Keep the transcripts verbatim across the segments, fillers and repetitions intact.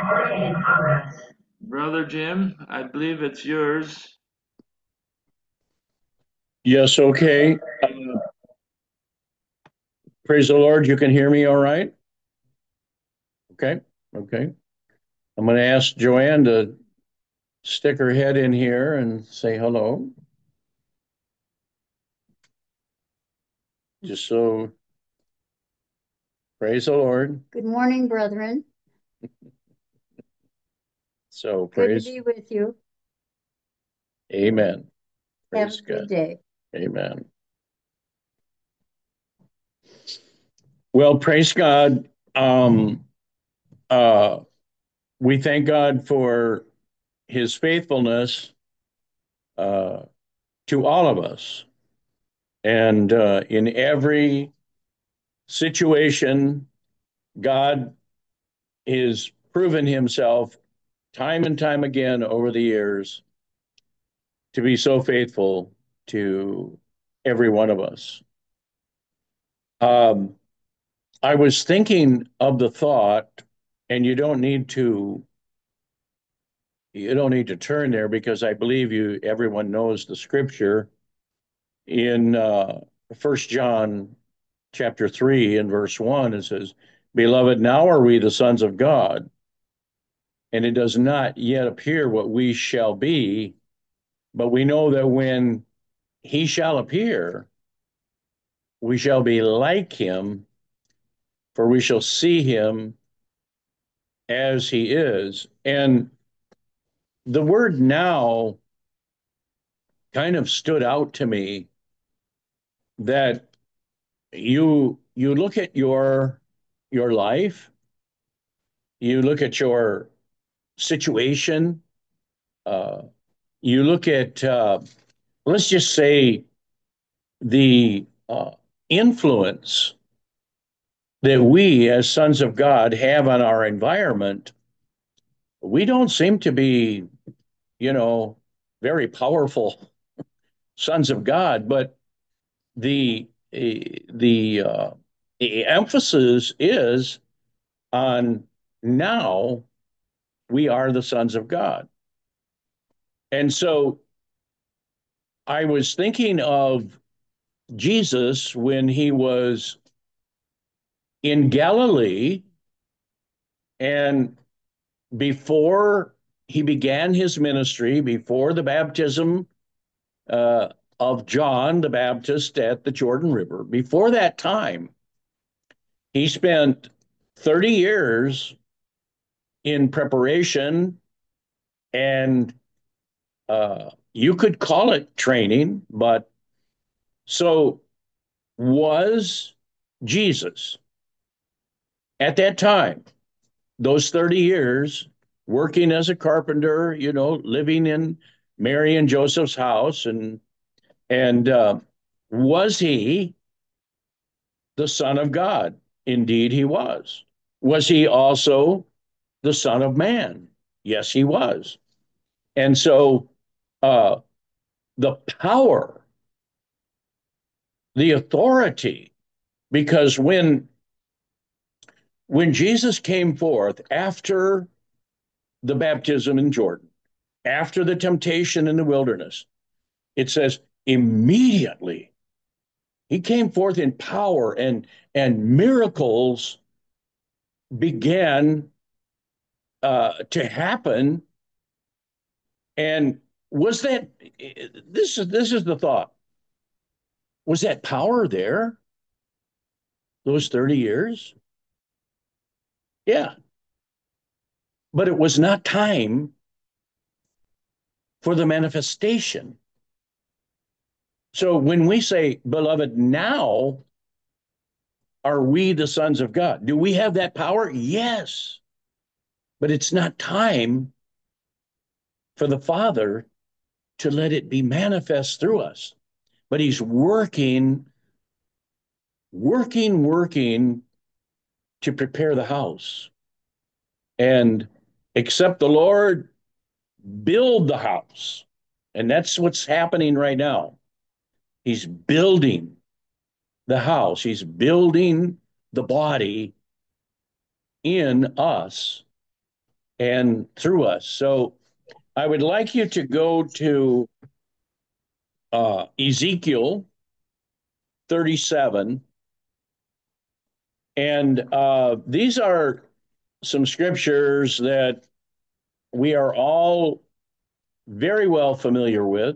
Recording in progress. Brother Jim, I believe it's yours. Yes, okay. Uh, praise the Lord. You can hear me all right? Okay, okay. I'm going to ask Joanne to stick her head in here and say hello. Just so, praise the Lord. Good morning, brethren. So, Good to praise, be with you. amen. Have Praise a good God. day. Amen. Well, praise God. Um, uh, we thank God for his faithfulness uh, to all of us. And uh, in every situation, God has proven himself time and time again over the years to be so faithful to every one of us. Um, I was thinking of the thought, and you don't need to you don't need to turn there because I believe you everyone knows the scripture in uh, First John chapter three and verse one. It says, "Beloved, now are we the sons of God, and it does not yet appear what we shall be, but we know that when he shall appear, we shall be like him, for we shall see him as he is." And the word now kind of stood out to me that you you look at your your life, you look at your situation, uh, you look at uh, let's just say the uh, influence that we as sons of God have on our environment. We don't seem to be, you know, very powerful sons of God, but the the uh, the emphasis is on now we are the sons of God. And so I was thinking of Jesus when he was in Galilee and before he began his ministry, before the baptism uh, of John the Baptist at the Jordan River, before that time, he spent thirty years in preparation and uh, you could call it training, but so was Jesus at that time, those thirty years, working as a carpenter, you know, living in Mary and Joseph's house, and and uh, was he the Son of God? Indeed, he was. Was he also the Son of Man? Yes, he was. And so uh, the power, the authority, because when when Jesus came forth after the baptism in Jordan, after the temptation in the wilderness, it says immediately he came forth in power, and and miracles began uh, to happen. And was that this is this is the thought? Was that power there those thirty years? Yeah, but it was not time for the manifestation. So when we say, beloved, now are we the sons of God? Do we have that power? Yes, but it's not time for the Father to let it be manifest through us. But he's working, working, working to prepare the house. And except the Lord build the house. And that's what's happening right now. He's building the house, he's building the body in us. and through us. So I would like you to go to uh, Ezekiel thirty-seven. And uh, these are some scriptures that we are all very well familiar with.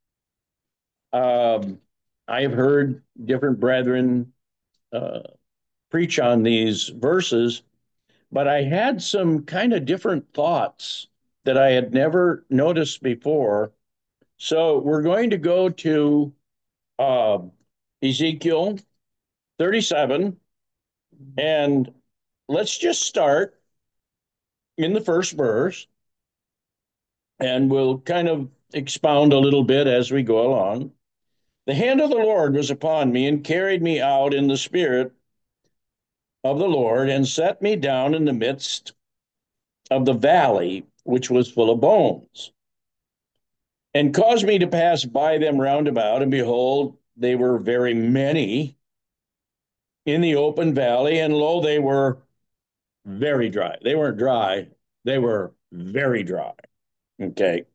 Um, I have heard different brethren uh, preach on these verses, but I had some kind of different thoughts that I had never noticed before. So we're going to go to uh, Ezekiel thirty-seven, and let's just start in the first verse, and we'll kind of expound a little bit as we go along. The hand of the Lord was upon me and carried me out in the spirit of the Lord and set me down in the midst of the valley, which was full of bones, and caused me to pass by them round about. And behold, they were very many in the open valley, and lo, they were very dry. They weren't dry, they were very dry. Okay.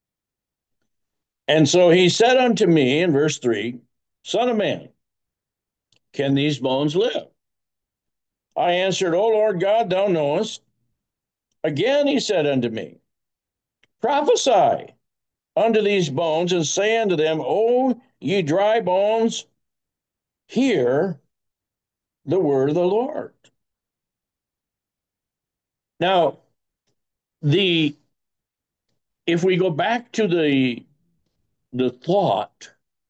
And so he said unto me in verse three, Son of man, can these bones live? I answered, O Lord God, thou knowest. Again he said unto me, Prophesy unto these bones, and say unto them, O ye dry bones, hear the word of the Lord. Now, the if we go back to the the thought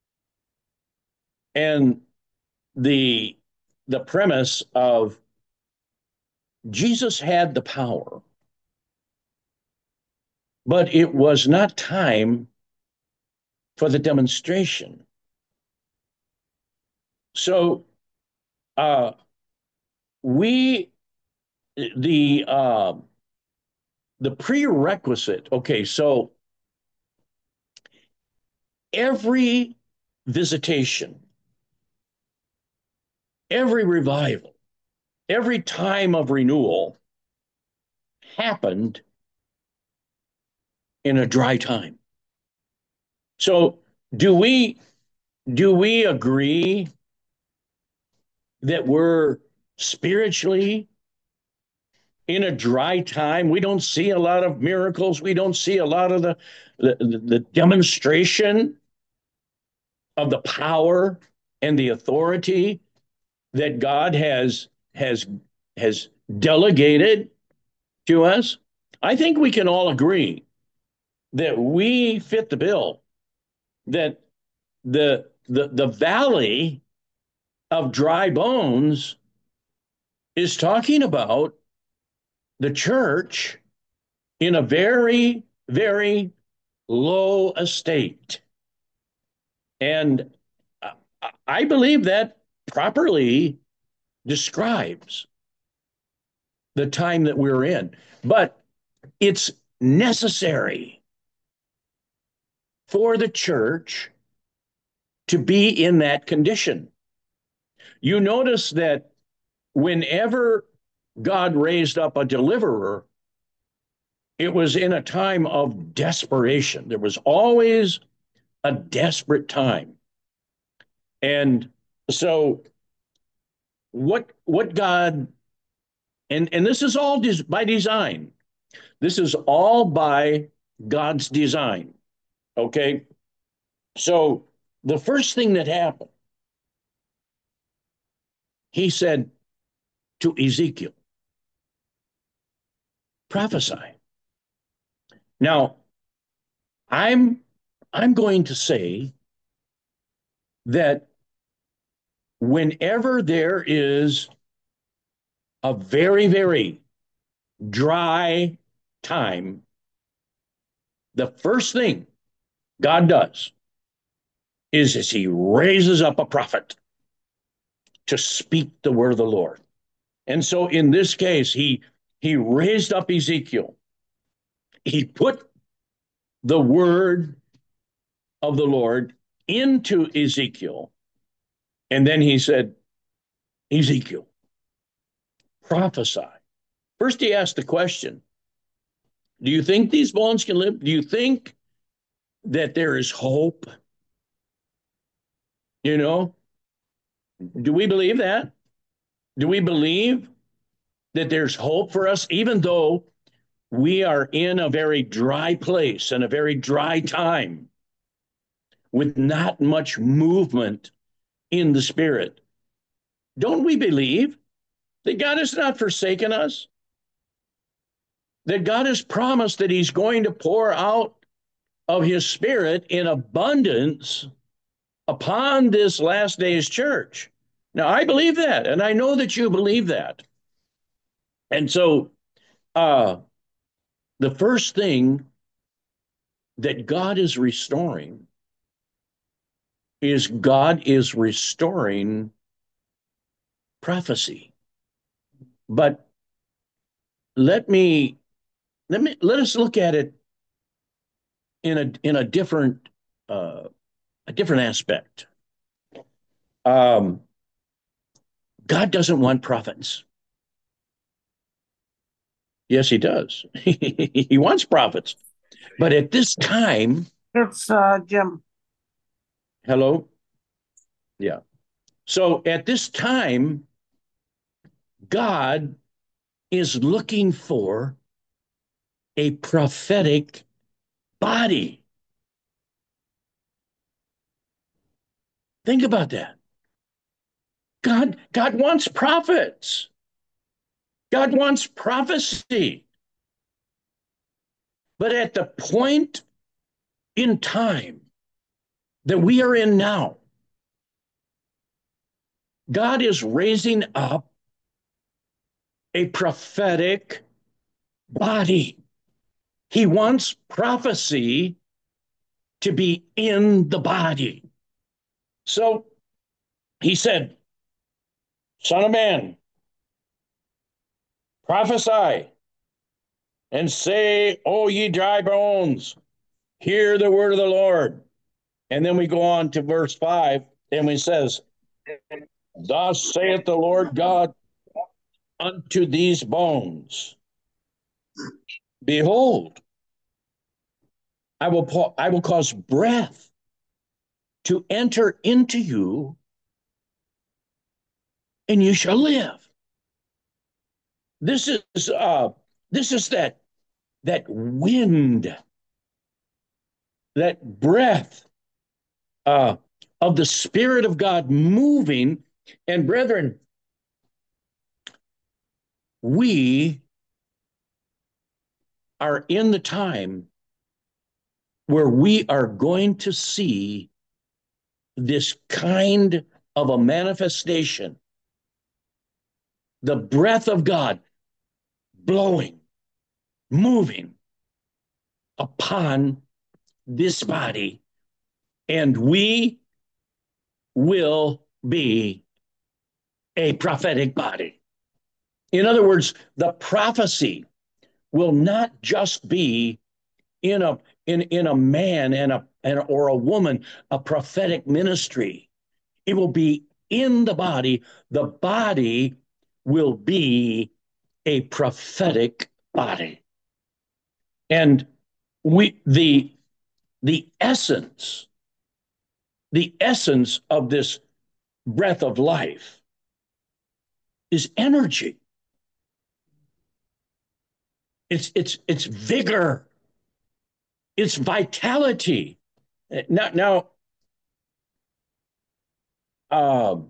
and the the premise of Jesus had the power, but it was not time for the demonstration. So uh, we the uh, the prerequisite. Okay, so every visitation, every revival, every time of renewal happened in a dry time. So do we do we agree that we're spiritually in a dry time? We don't see a lot of miracles. We don't see a lot of the the, the demonstration of the power and the authority that God has has has delegated to us. I think we can all agree that we fit the bill, that the the the valley of dry bones is talking about the church in a very, very low estate. And I believe that properly describes the time that we're in. But it's necessary for the church to be in that condition. You notice that whenever God raised up a deliverer, it was in a time of desperation. There was always a desperate time. And so what what God and and this is all des- by design. This is all by God's design. Okay? So the first thing that happened, he said to Ezekiel, prophesy. Now, I'm I'm going to say that whenever there is a very, very dry time, the first thing God does is, is he raises up a prophet to speak the word of the Lord. And so in this case, he he raised up Ezekiel. He put the word of the Lord into Ezekiel. And then he said, Ezekiel, prophesy. First, he asked the question, Do you think these bones can live? Do you think that there is hope? You know, do we believe that? Do we believe that there's hope for us, even though we are in a very dry place and a very dry time with not much movement in the spirit? Don't we believe that God has not forsaken us? That God has promised that He's going to pour out of His Spirit in abundance upon this last days church. Now, I believe that, and I know that you believe that. And so, uh, the first thing that God is restoring is God is restoring prophecy. But let me let me let us look at it in a in a different uh, a different aspect. Um, God doesn't want prophets. Yes, He does. He wants prophets. But at this time, It's uh, Jim. hello? Yeah. So at this time, God is looking for a prophetic body. Think about that. God, God wants prophets. God wants prophecy. But at the point in time that we are in now, God is raising up a prophetic body. He wants prophecy to be in the body. So he said, Son of man, prophesy and say, O ye dry bones, hear the word of the Lord. And then we go on to verse five, and he says, Thus saith the Lord God unto these bones, Behold, I will, I will cause breath to enter into you, and you shall live. This is uh, this is that that wind, that breath uh, of the Spirit of God moving. And brethren, we are in the time where we are going to see this kind of a manifestation, the breath of God blowing, moving upon this body, and we will be a prophetic body. In other words, the prophecy will not just be in a in, in a man and a and, or a woman, a prophetic ministry. It will be in the body. The body will be a prophetic body. And we the the essence, the essence of this breath of life is energy. It's it's it's vigor. It's vitality. Now, now um,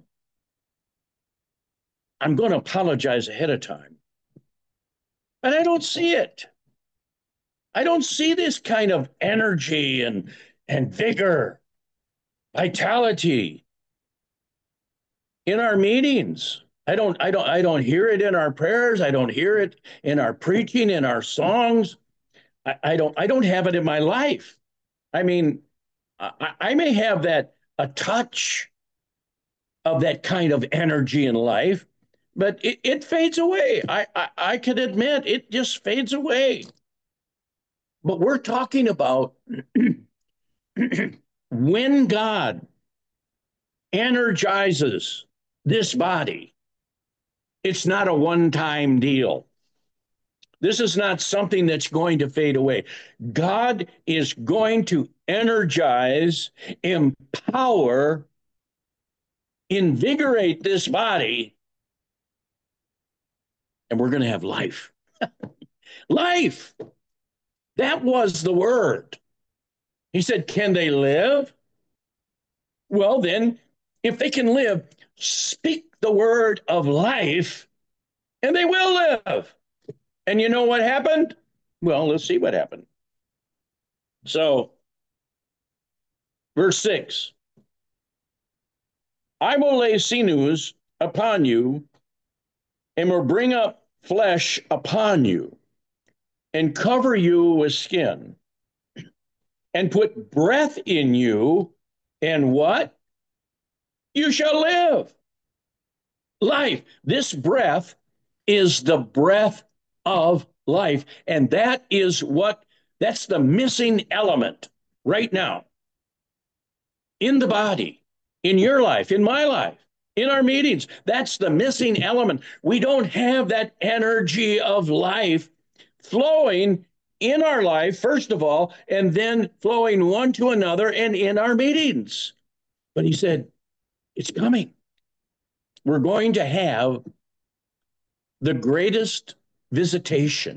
I'm going to apologize ahead of time, but I don't see it. I don't see this kind of energy and and vigor, vitality in our meetings. I don't I don't I don't hear it in our prayers. I don't hear it in our preaching, in our songs. I, I don't I don't have it in my life. I mean, I, I may have that a touch of that kind of energy in life, but it, it fades away. I, I I can admit it just fades away. But we're talking about when God energizes this body, it's not a one-time deal. This is not something that's going to fade away. God is going to energize, empower, invigorate this body, and we're going to have life. Life. That was the word. He said, can they live? Well, then, if they can live, speak the word of life, and they will live. And you know what happened? Well, let's see what happened. So, verse six, I will lay sinews upon you and will bring up flesh upon you and cover you with skin and put breath in you, and what? You shall live. Life. This breath is the breath of life. And that is what, that's the missing element right now in the body, in your life, in my life, in our meetings. That's the missing element. We don't have that energy of life flowing in our life, first of all, and then flowing one to another and in our meetings. But he said, it's coming. We're going to have the greatest visitation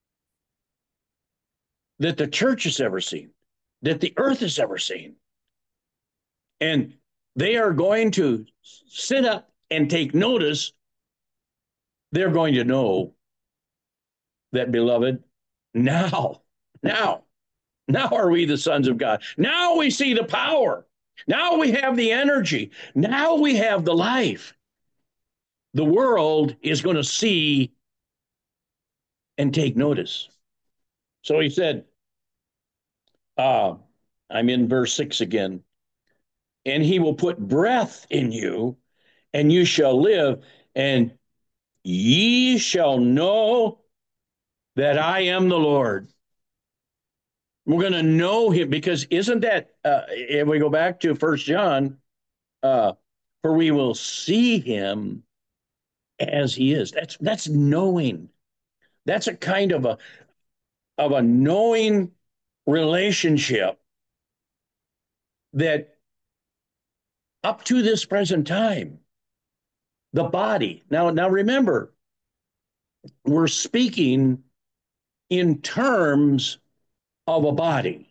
that the church has ever seen, that the earth has ever seen. And they are going to sit up and take notice. They're going to know that, beloved, now, now, now are we the sons of God. Now we see the power. Now we have the energy. Now we have the life. The world is going to see and take notice. So he said, uh, I'm in verse six again, and he will put breath in you, and you shall live, and ye shall know that I am the Lord. We're going to know him, because isn't that, uh, if we go back to First John, uh, for we will see him as he is. That's that's knowing. That's a kind of a of a knowing relationship that up to this present time, the body. Now, now remember, we're speaking in terms of a body.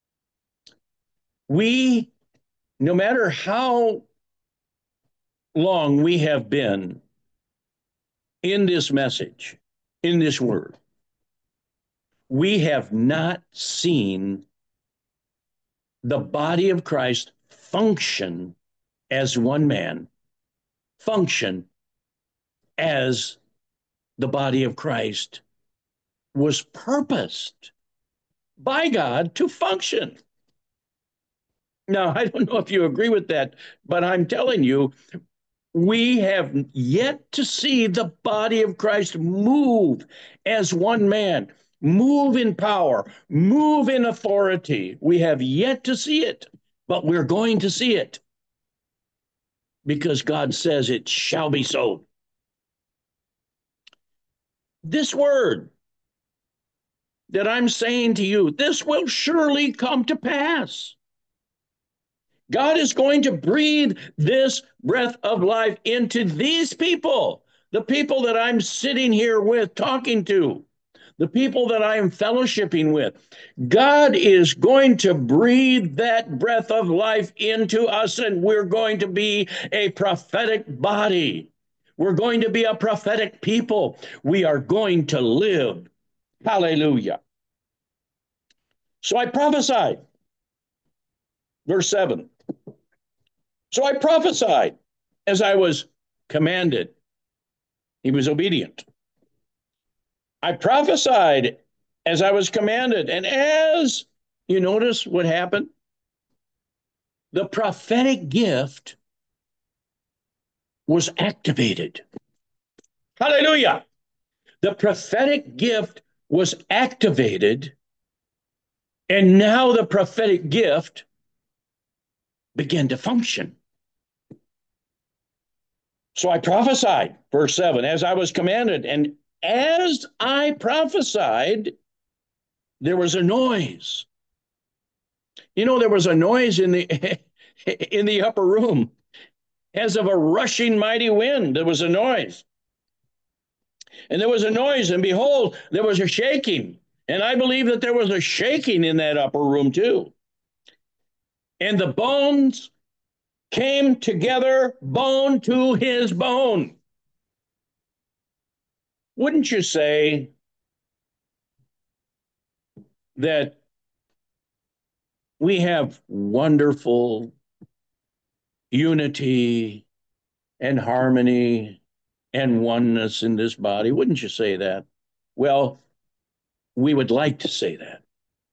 We, no matter how long we have been in this message, in this word, we have not seen the body of Christ function as one man, function as the body of Christ was purposed by God to function. Now, I don't know if you agree with that, but I'm telling you, we have yet to see the body of Christ move as one man, move in power, move in authority. We have yet to see it, but we're going to see it because God says it shall be so. This word that I'm saying to you, this will surely come to pass. God is going to breathe this breath of life into these people, the people that I'm sitting here with, talking to, the people that I am fellowshipping with. God is going to breathe that breath of life into us, and we're going to be a prophetic body. We're going to be a prophetic people. We are going to live. Hallelujah. So I prophesied. Verse seven. So I prophesied as I was commanded. He was obedient. I prophesied as I was commanded. And as you notice what happened, the prophetic gift was activated. Hallelujah. The prophetic gift was activated. And now the prophetic gift began to function. So I prophesied, verse seven, as I was commanded, and as I prophesied, there was a noise. You know, there was a noise in the in the upper room, as of a rushing mighty wind. There was a noise. And there was a noise, and behold, there was a shaking. And I believe that there was a shaking in that upper room too. And the bones came together, bone to his bone. Wouldn't you say that we have wonderful unity and harmony and oneness in this body? Wouldn't you say that? Well, we would like to say that,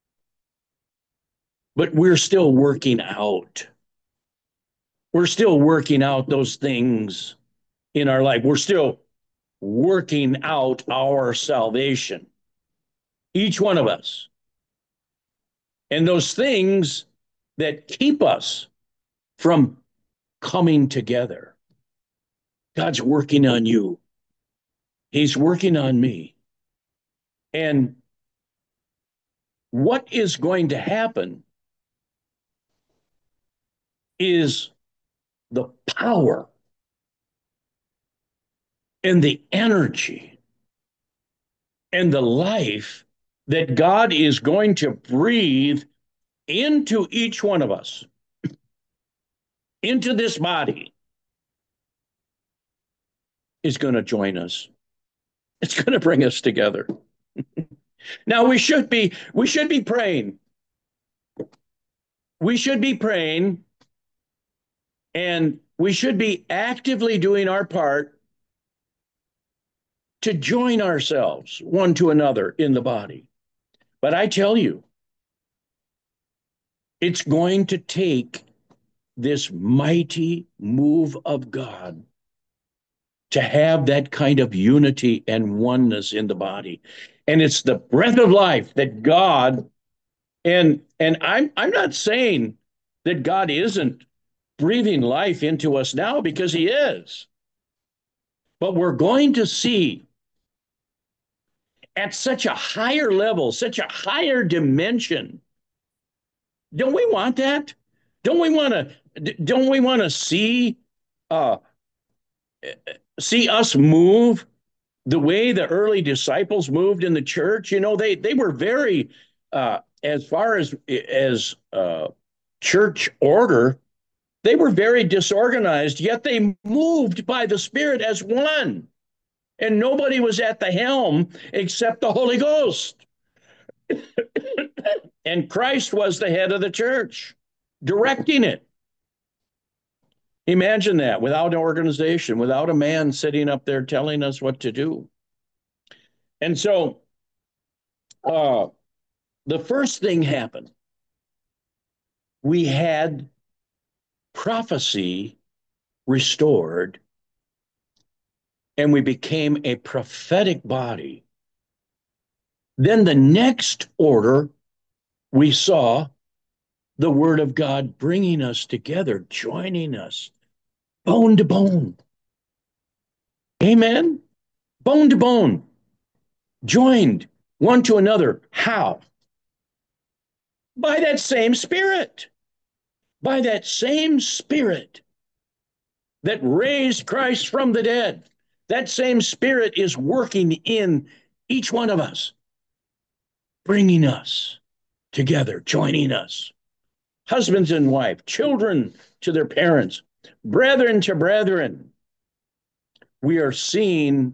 but we're still working out. We're still working out those things in our life. We're still working out our salvation, each one of us. And those things that keep us from coming together. God's working on you. He's working on me. And what is going to happen is the power and the energy and the life that God is going to breathe into each one of us, into this body, is going to join us. It's going to bring us together. Now we should be we should be praying. We should be praying, and we should be actively doing our part to join ourselves one to another in the body. But I tell you, it's going to take this mighty move of God to have that kind of unity and oneness in the body. And it's the breath of life that God, and and I'm I'm not saying that God isn't breathing life into us now, because he is. But we're going to see at such a higher level, such a higher dimension. Don't we want that? Don't we want to don't we want to see uh see us move the way the early disciples moved in the church? You know, they they were very uh as far as as uh church order, they were very disorganized, yet they moved by the Spirit as one. And nobody was at the helm except the Holy Ghost. And Christ was the head of the church, directing it. Imagine that, without an organization, without a man sitting up there telling us what to do. And so uh, the first thing happened. We had prophecy restored, and we became a prophetic body. Then the next order, we saw the word of God bringing us together, joining us, bone to bone. Amen? Bone to bone, joined one to another. How? By that same Spirit. By that same Spirit that raised Christ from the dead. That same Spirit is working in each one of us, bringing us together, joining us. Husbands and wife, children to their parents, brethren to brethren. We are seeing,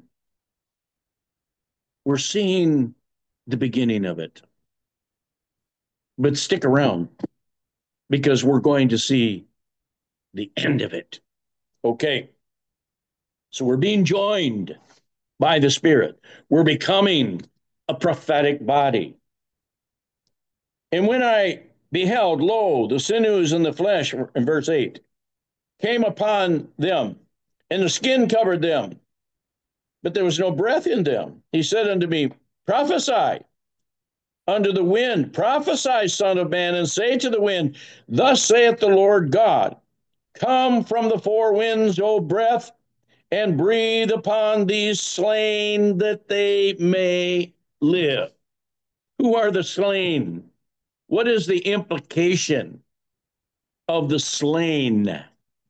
we're seeing the beginning of it. But stick around, because we're going to see the end of it. Okay. So we're being joined by the Spirit. We're becoming a prophetic body. And when I beheld, lo, the sinews and the flesh, in verse eight, came upon them, and the skin covered them, but there was no breath in them. He said unto me, prophesy unto the wind, prophesy, son of man, and say to the wind, thus saith the Lord God, come from the four winds, O breath, and breathe upon these slain that they may live. Who are the slain? What is the implication of the slain?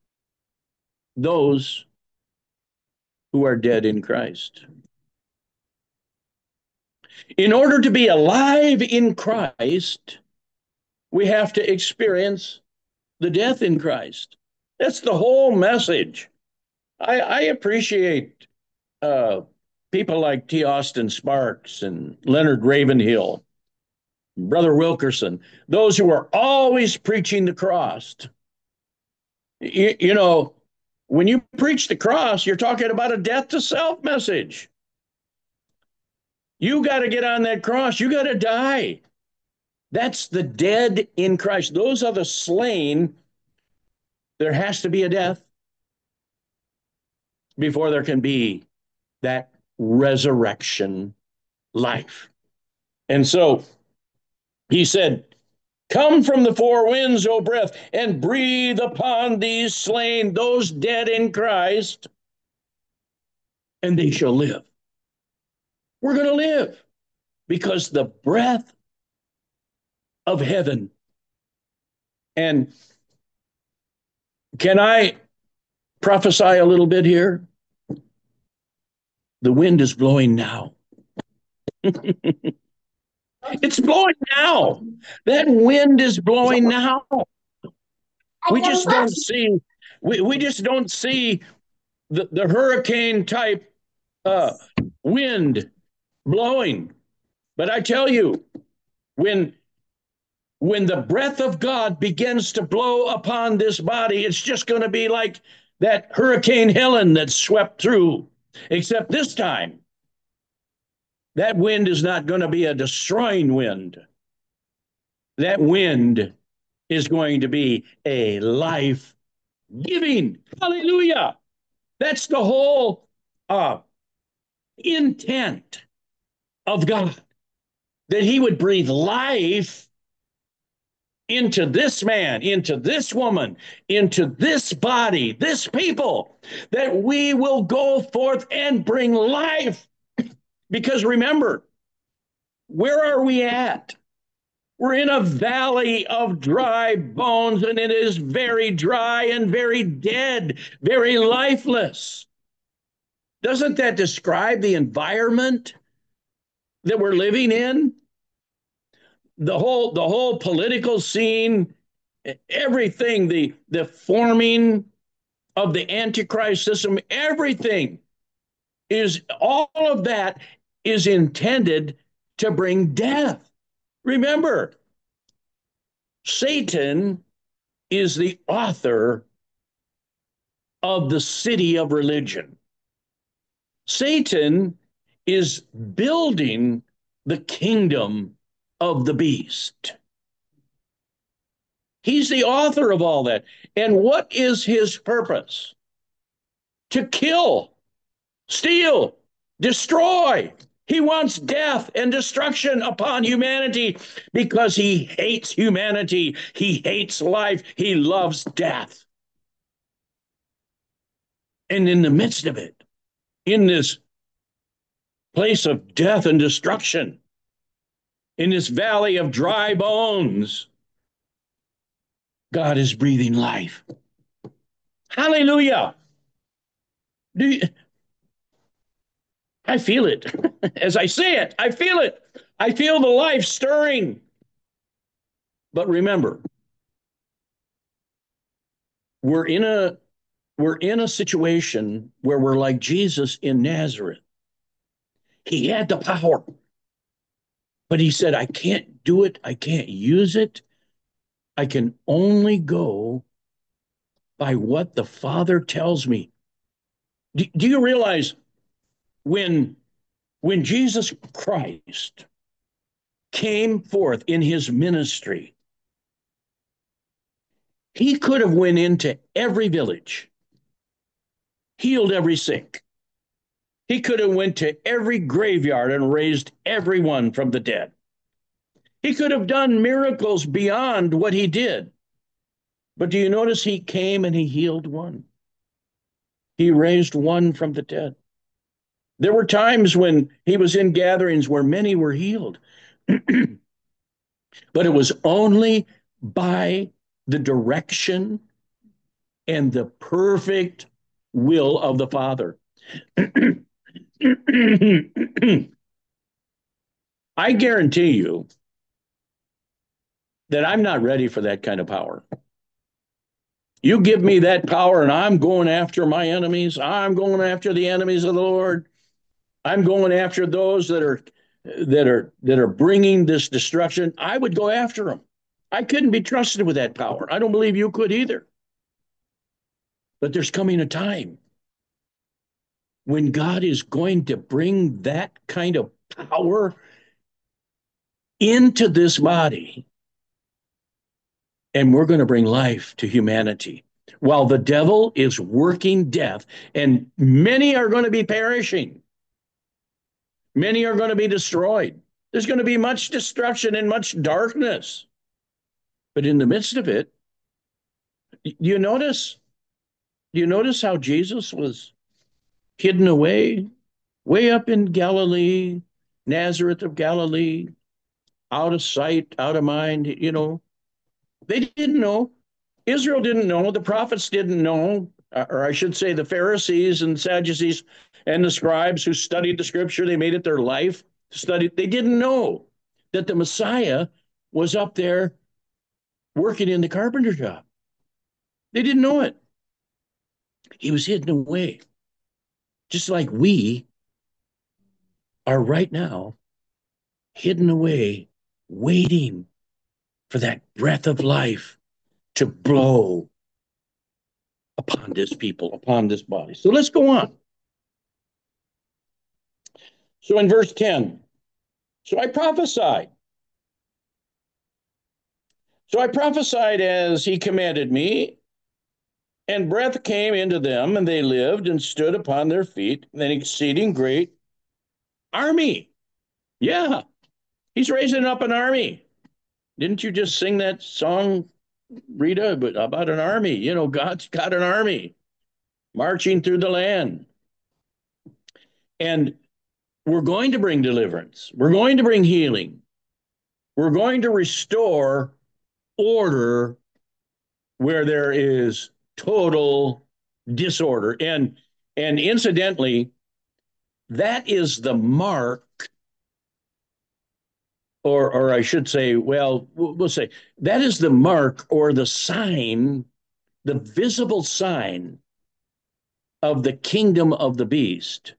Those who are dead in Christ. In order to be alive in Christ, we have to experience the death in Christ. That's the whole message. I, I appreciate uh, people like T. Austin Sparks and Leonard Ravenhill, Brother Wilkerson, those who are always preaching the cross. You, you know, when you preach the cross, you're talking about a death to self message. You got to get on that cross. You got to die. That's the dead in Christ. Those are the slain. There has to be a death before there can be that resurrection life. And so he said, come from the four winds, O breath, and breathe upon these slain, those dead in Christ, and they shall live. We're going to live because the breath of heaven. And can I prophesy a little bit here? The wind is blowing now. It's blowing now. That wind is blowing now. We just don't see, we, we just don't see the, the hurricane type uh, wind blowing. But I tell you, when when the breath of God begins to blow upon this body, it's just going to be like that Hurricane Helen that swept through, except this time, that wind is not going to be a destroying wind. That wind is going to be a life-giving. Hallelujah. That's the whole uh, intent of God, that he would breathe life into this man, into this woman, into this body, this people, that we will go forth and bring life. Because remember, where are we at? We're in a valley of dry bones, and it is very dry and very dead, very lifeless. Doesn't that describe the environment that we're living in? The whole, the whole political scene, everything, the, the forming of the Antichrist system, everything is, all of that is intended to bring death. Remember, Satan is the author of the city of religion. Satan is building the kingdom of the beast. He's the author of all that. And what is his purpose? To kill, steal, destroy. He wants death and destruction upon humanity because he hates humanity. He hates life. He loves death. And in the midst of it, in this place of death and destruction, in this valley of dry bones, God is breathing life. Hallelujah. Do you, I feel it. As I say it, I feel it. I feel the life stirring. But remember, we're in a we're in a situation where we're like Jesus in Nazareth. He had the power, but he said, I can't do it. I can't use it. I can only go by what the Father tells me. Do, do you realize when, when Jesus Christ came forth in his ministry, he could have went into every village, healed every sick. He could have went to every graveyard and raised everyone from the dead. He could have done miracles beyond what he did. But do you notice he came and he healed one? He raised one from the dead. There were times when he was in gatherings where many were healed, but it was only by the direction and the perfect will of the Father. I guarantee you that I'm not ready for that kind of power. You give me that power and I'm going after my enemies. I'm going after the enemies of the Lord. I'm going after those that are that are that are bringing this destruction. I would go after them. I couldn't be trusted with that power. I don't believe you could either. But there's coming a time when God is going to bring that kind of power into this body, and we're going to bring life to humanity. While the devil is working death, and many are going to be perishing, many are going to be destroyed. There's going to be much destruction and much darkness. But in the midst of it, you notice, you notice how Jesus was hidden away, way up in Galilee, Nazareth of Galilee, out of sight, out of mind. You know, they didn't know. Israel didn't know. The prophets didn't know, or I should say, the Pharisees and Sadducees and the scribes who studied the scripture, they made it their life to study. They didn't know that the Messiah was up there working in the carpenter job. They didn't know it. He was hidden away, just like we are right now, hidden away, waiting for that breath of life to blow upon this people, upon this body. So let's go on. So in verse ten, so I prophesied. So I prophesied as he commanded me, and breath came into them, and they lived and stood upon their feet, an exceeding great army. Yeah, he's raising up an army. Didn't you just sing that song, Rita, but about an army? You know, God's got an army marching through the land. And we're going to bring deliverance. We're going to bring healing. We're going to restore order where there is total disorder. And and incidentally, that is the mark, or or I should say, well, we'll say that is the mark or the sign, the visible sign of the kingdom of the beast.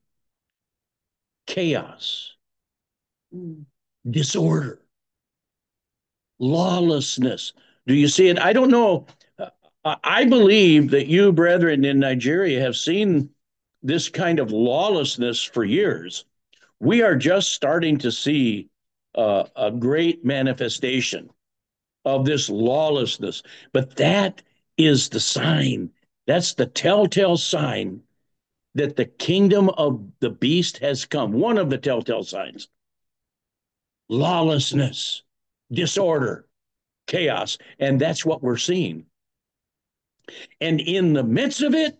Chaos, disorder, lawlessness. Do you see it? I don't know. I believe that you, brethren, in Nigeria have seen this kind of lawlessness for years. We are just starting to see uh, a great manifestation of this lawlessness. But that is the sign. That's the telltale sign that the kingdom of the beast has come. One of the telltale signs. Lawlessness, disorder, chaos. And that's what we're seeing. And in the midst of it,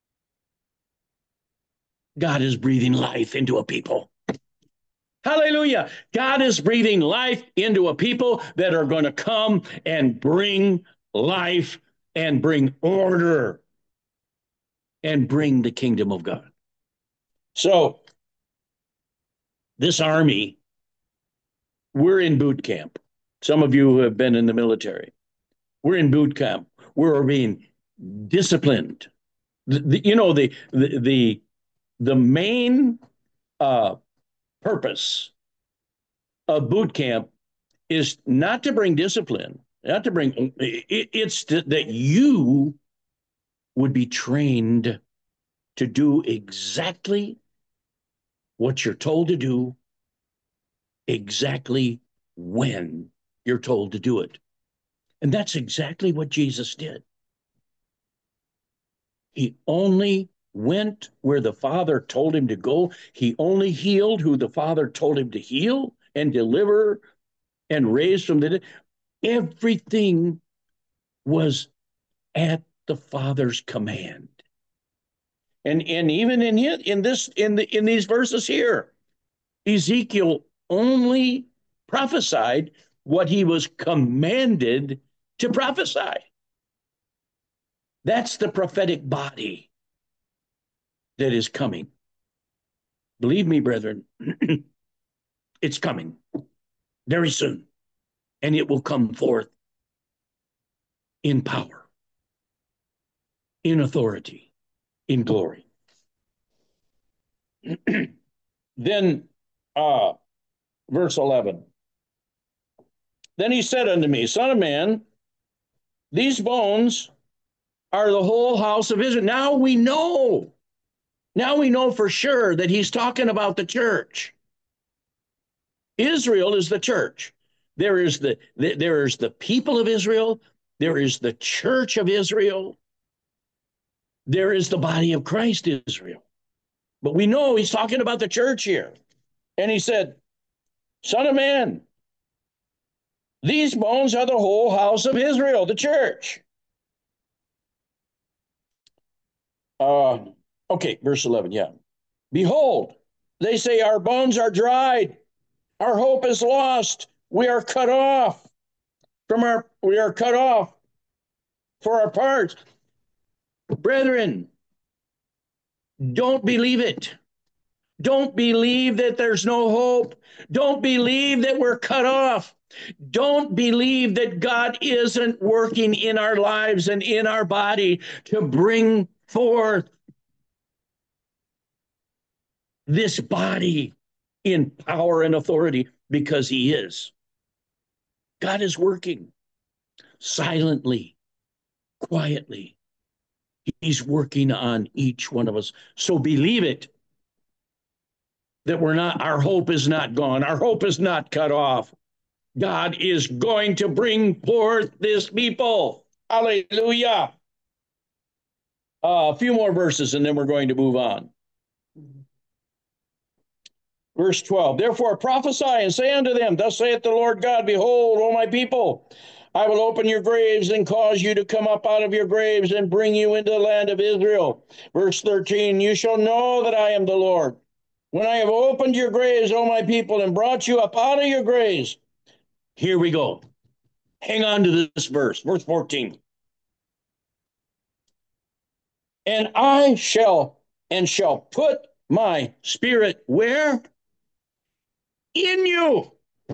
God is breathing life into a people. Hallelujah. God is breathing life into a people that are going to come and bring life and bring order and bring the kingdom of God. So, this army, we're in boot camp. Some of you have been in the military. We're in boot camp. We're being disciplined. The, the, you know, the, the, the, the main uh, purpose of boot camp is not to bring discipline, not to bring, it, it's to, that you would be trained to do exactly what you're told to do, exactly when you're told to do it. And that's exactly what Jesus did. He only went where the Father told him to go. He only healed who the Father told him to heal and deliver and raise from the dead. Everything was at the Father's command. And and even in his, in this in the in these verses here, Ezekiel only prophesied what he was commanded to prophesy. That's the prophetic body that is coming. Believe me, brethren, it's coming very soon, and it will come forth in power, in authority, in glory. Then, uh, verse eleven. Then he said unto me, Son of man, these bones are the whole house of Israel. Now we know. Now we know for sure that he's talking about the church. Israel is the church. There is the, there is the people of Israel. There is the church of Israel. There is the body of Christ, Israel. But we know he's talking about the church here. And he said, Son of man, these bones are the whole house of Israel, the church. Uh, okay, verse eleven, yeah. Behold, they say our bones are dried. Our hope is lost. We are cut off from our, we are cut off for our parts. Brethren, don't believe it. Don't believe that there's no hope. Don't believe that we're cut off. Don't believe that God isn't working in our lives and in our body to bring forth this body in power and authority, because he is. God is working silently, quietly. He's working on each one of us. So believe it, that we're not, our hope is not gone. Our hope is not cut off. God is going to bring forth this people. Hallelujah. Uh, a few more verses and then we're going to move on. Verse twelve, therefore prophesy and say unto them, thus saith the Lord God, behold, O my people, I will open your graves and cause you to come up out of your graves and bring you into the land of Israel. Verse thirteen, you shall know that I am the Lord, when I have opened your graves, O my people, and brought you up out of your graves. Here we go. Hang on to this verse, verse fourteen. And I shall, and shall put my spirit where? In you.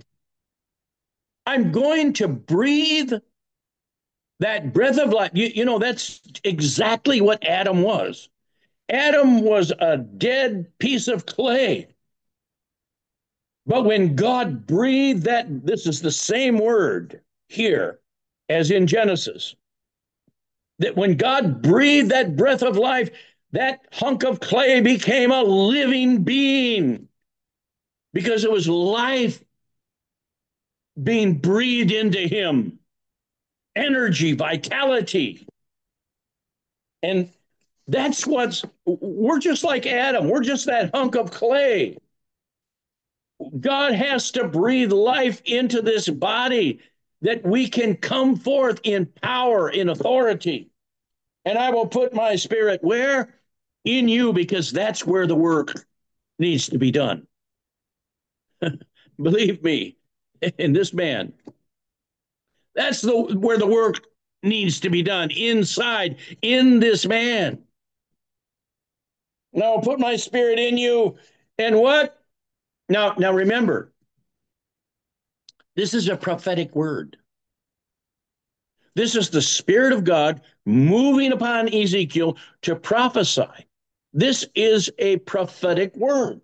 I'm going to breathe that breath of life. You, you know, that's exactly what Adam was. Adam was a dead piece of clay. But when God breathed that, this is the same word here as in Genesis, that when God breathed that breath of life, that hunk of clay became a living being, because it was life being breathed into him, energy, vitality. And that's what's, we're just like Adam. We're just that hunk of clay. God has to breathe life into this body that we can come forth in power, in authority. And I will put my spirit where? In you, because that's where the work needs to be done. Believe me, in this man, that's the where the work needs to be done, inside, in this man. Now I'll put my spirit in you. And what? Now, now remember, this is a prophetic word. This is the Spirit of God moving upon Ezekiel to prophesy. This is a prophetic word.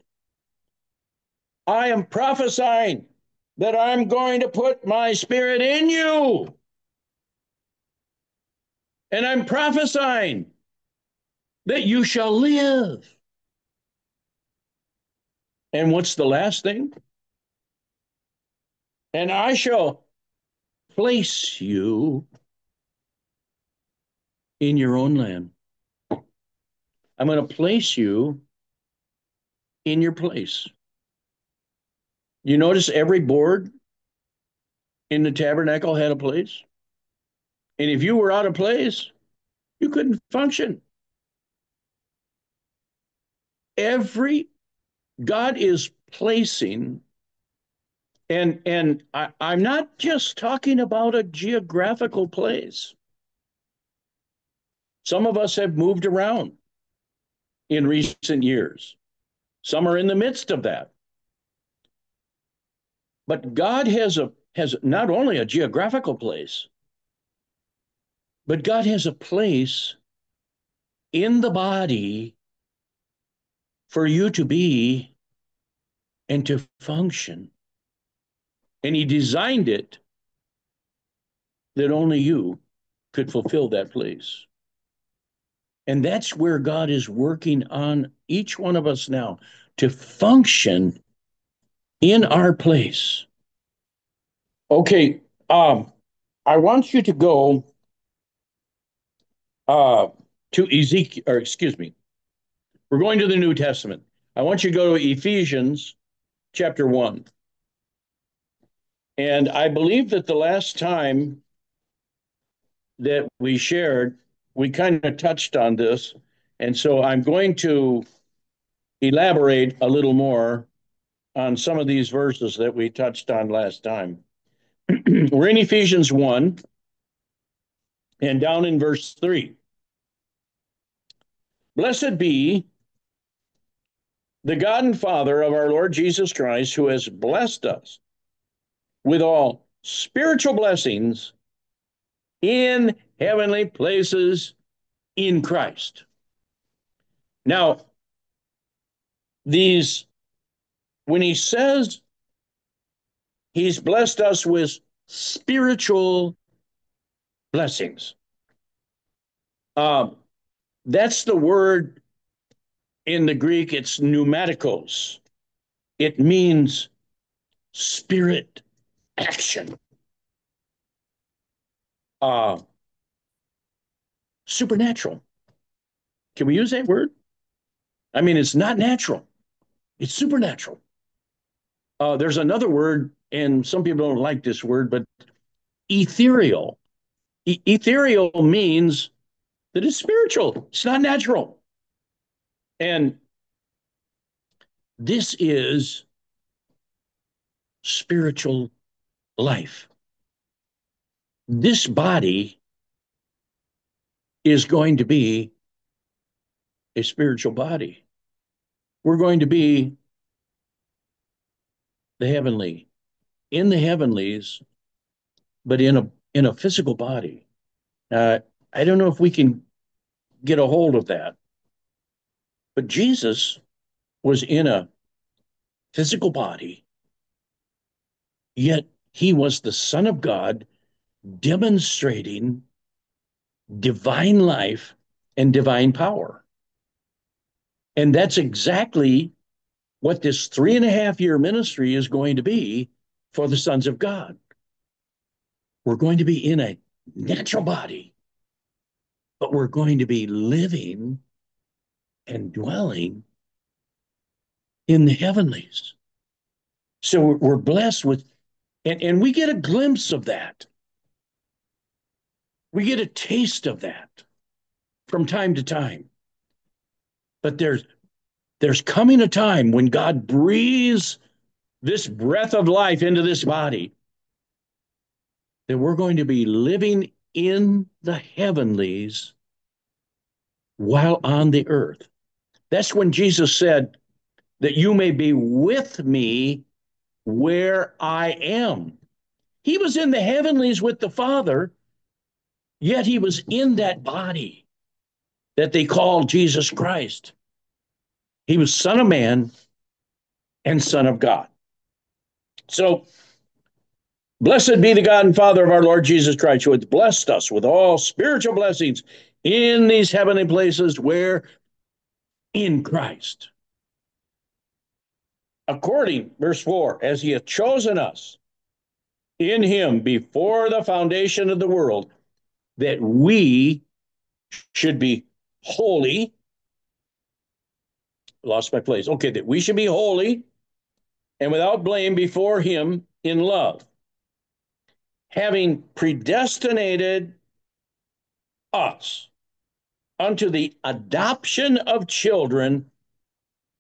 I am prophesying that I'm going to put my spirit in you. And I'm prophesying that you shall live. And what's the last thing? And I shall place you in your own land. I'm going to place you in your place. You notice every board in the tabernacle had a place? And if you were out of place, you couldn't function. Every God is placing, and and I, I'm not just talking about a geographical place. Some of us have moved around in recent years. Some are in the midst of that. But God has a has not only a geographical place, but God has a place in the body for you to be and to function. And he designed it that only you could fulfill that place. And that's where God is working on each one of us now to function in our place. Okay, um, I want you to go uh, to Ezekiel, or excuse me, we're going to the New Testament. I want you to go to Ephesians chapter one. And I believe that the last time that we shared, we kind of touched on this. And so I'm going to elaborate a little more on some of these verses that we touched on last time. We're in Ephesians one and down in verse three. Blessed be the God and Father of our Lord Jesus Christ, who has blessed us with all spiritual blessings in heavenly places in Christ. Now, these, when he says he's blessed us with spiritual blessings, um, that's the word in the Greek, it's pneumatikos. It means spirit action. Uh, supernatural. Can we use that word? I mean, it's not natural, it's supernatural. Uh, there's another word, and some people don't like this word, but ethereal. E- ethereal means that it's spiritual, it's not natural. And this is spiritual life. This body is going to be a spiritual body. We're going to be the heavenly, in the heavenlies, but in a in a physical body. Uh, I don't know if we can get a hold of that, but Jesus was in a physical body, yet he was the Son of God, demonstrating divine life and divine power. And that's exactly what this three and a half year ministry is going to be for the sons of God. We're going to be in a natural body, but we're going to be living and dwelling in the heavenlies. So we're blessed with, and, and we get a glimpse of that. We get a taste of that from time to time. But there's there's coming a time when God breathes this breath of life into this body that we're going to be living in the heavenlies while on the earth. That's when Jesus said that you may be with me where I am. He was in the heavenlies with the Father, yet he was in that body that they called Jesus Christ. He was Son of Man and Son of God. So, blessed be the God and Father of our Lord Jesus Christ, who has blessed us with all spiritual blessings in these heavenly places where in Christ. According, verse four, as he hath chosen us in him before the foundation of the world, that we should be holy. Lost my place. Okay, that we should be holy and without blame before him in love, having predestinated us unto the adoption of children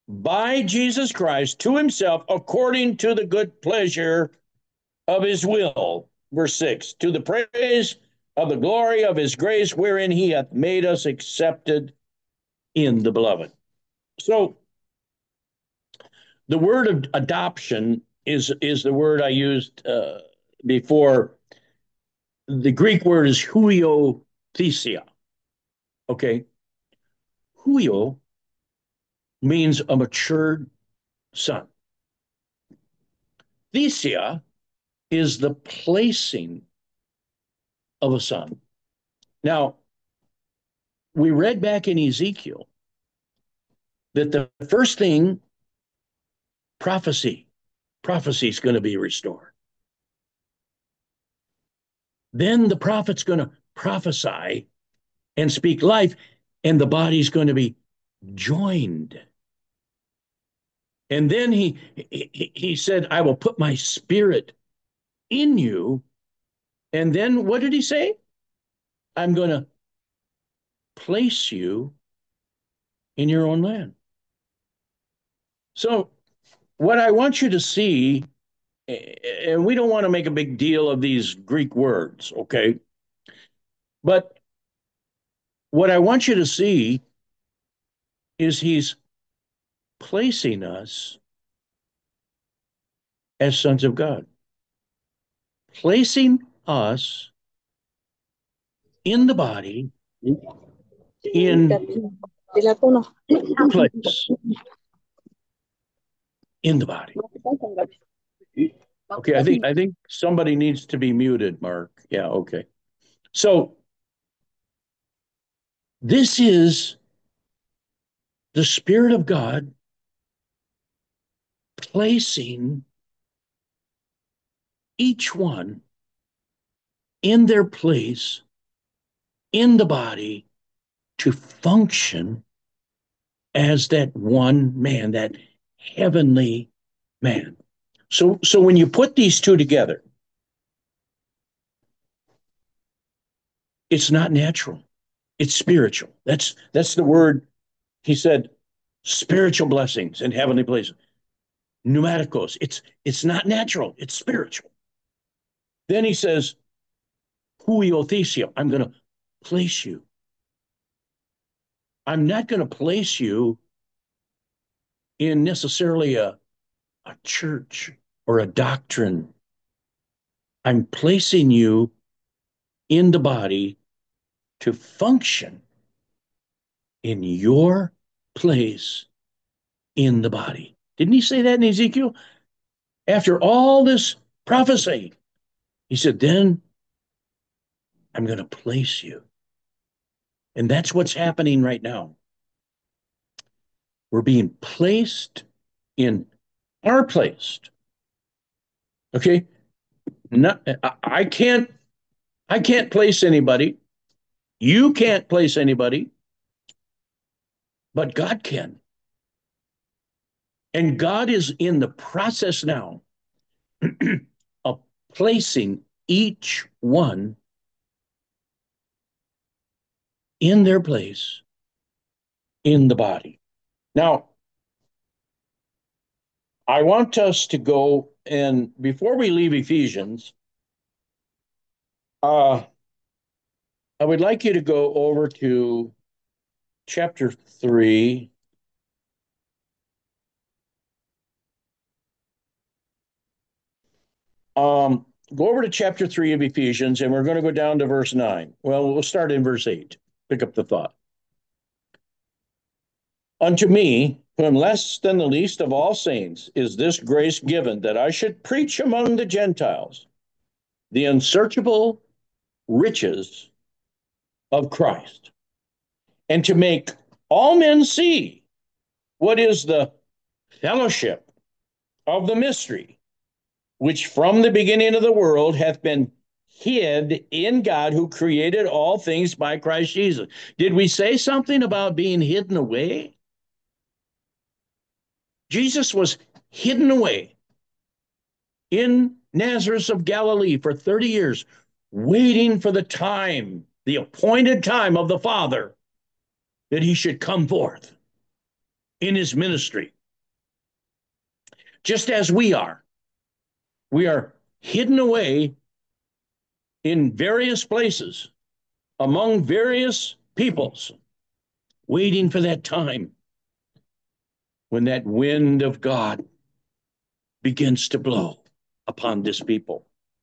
by Jesus Christ to himself according to the good pleasure of his will. Verse six, to the praise of the glory of his grace, wherein he hath made us accepted in the beloved. So the word of adoption is, is the word I used uh, before. The Greek word is huiothesia. Okay. Huio means a matured son. Thesia is the placing of a son. Now, we read back in Ezekiel that the first thing, prophecy, prophecy is going to be restored. Then the prophet's going to prophesy and speak life, and the body's going to be joined. And then he, he, he said, I will put my spirit in you. And then what did he say? I'm going to place you in your own land. So what I want you to see, and we don't want to make a big deal of these Greek words, okay? But what I want you to see is he's placing us as sons of God, placing us in the body in place, in the body. Okay, I think I think somebody needs to be muted, Mark. Yeah, okay. So this is the Spirit of God placing each one in their place in the body to function as that one man, that heavenly man. So, so when you put these two together, it's not natural. It's spiritual. That's that's the word he said, spiritual blessings in heavenly places. Pneumaticos. It's it's not natural, it's spiritual. Then he says, huiothesia, I'm going to place you. I'm not going to place you in necessarily a, a church or a doctrine. I'm placing you in the body to function in your place in the body. Didn't he say that in Ezekiel? After all this prophecy, he said, then I'm going to place you. And that's what's happening right now. We're being placed in our place. Okay? Not, I can't I can't place anybody. You can't place anybody, but God can. And God is in the process now of placing each one in their place in the body. Now, I want us to go, and before we leave Ephesians, uh, I would like you to go over to chapter three. Um, go over to chapter three of Ephesians, and we're going to go down to verse nine. Well, we'll start in verse eight. Pick up the thought. Unto me, who am less than the least of all saints, is this grace given, that I should preach among the Gentiles the unsearchable riches of Christ, and to make all men see what is the fellowship of the mystery, which from the beginning of the world hath been hid in God, who created all things by Christ Jesus. Did we say something about being hidden away? Jesus was hidden away in Nazareth of Galilee for thirty years, waiting for the time, the appointed time of the Father, that he should come forth in his ministry. just as we are. We are hidden away in various places among various peoples, waiting for that time when that wind of God begins to blow upon this people.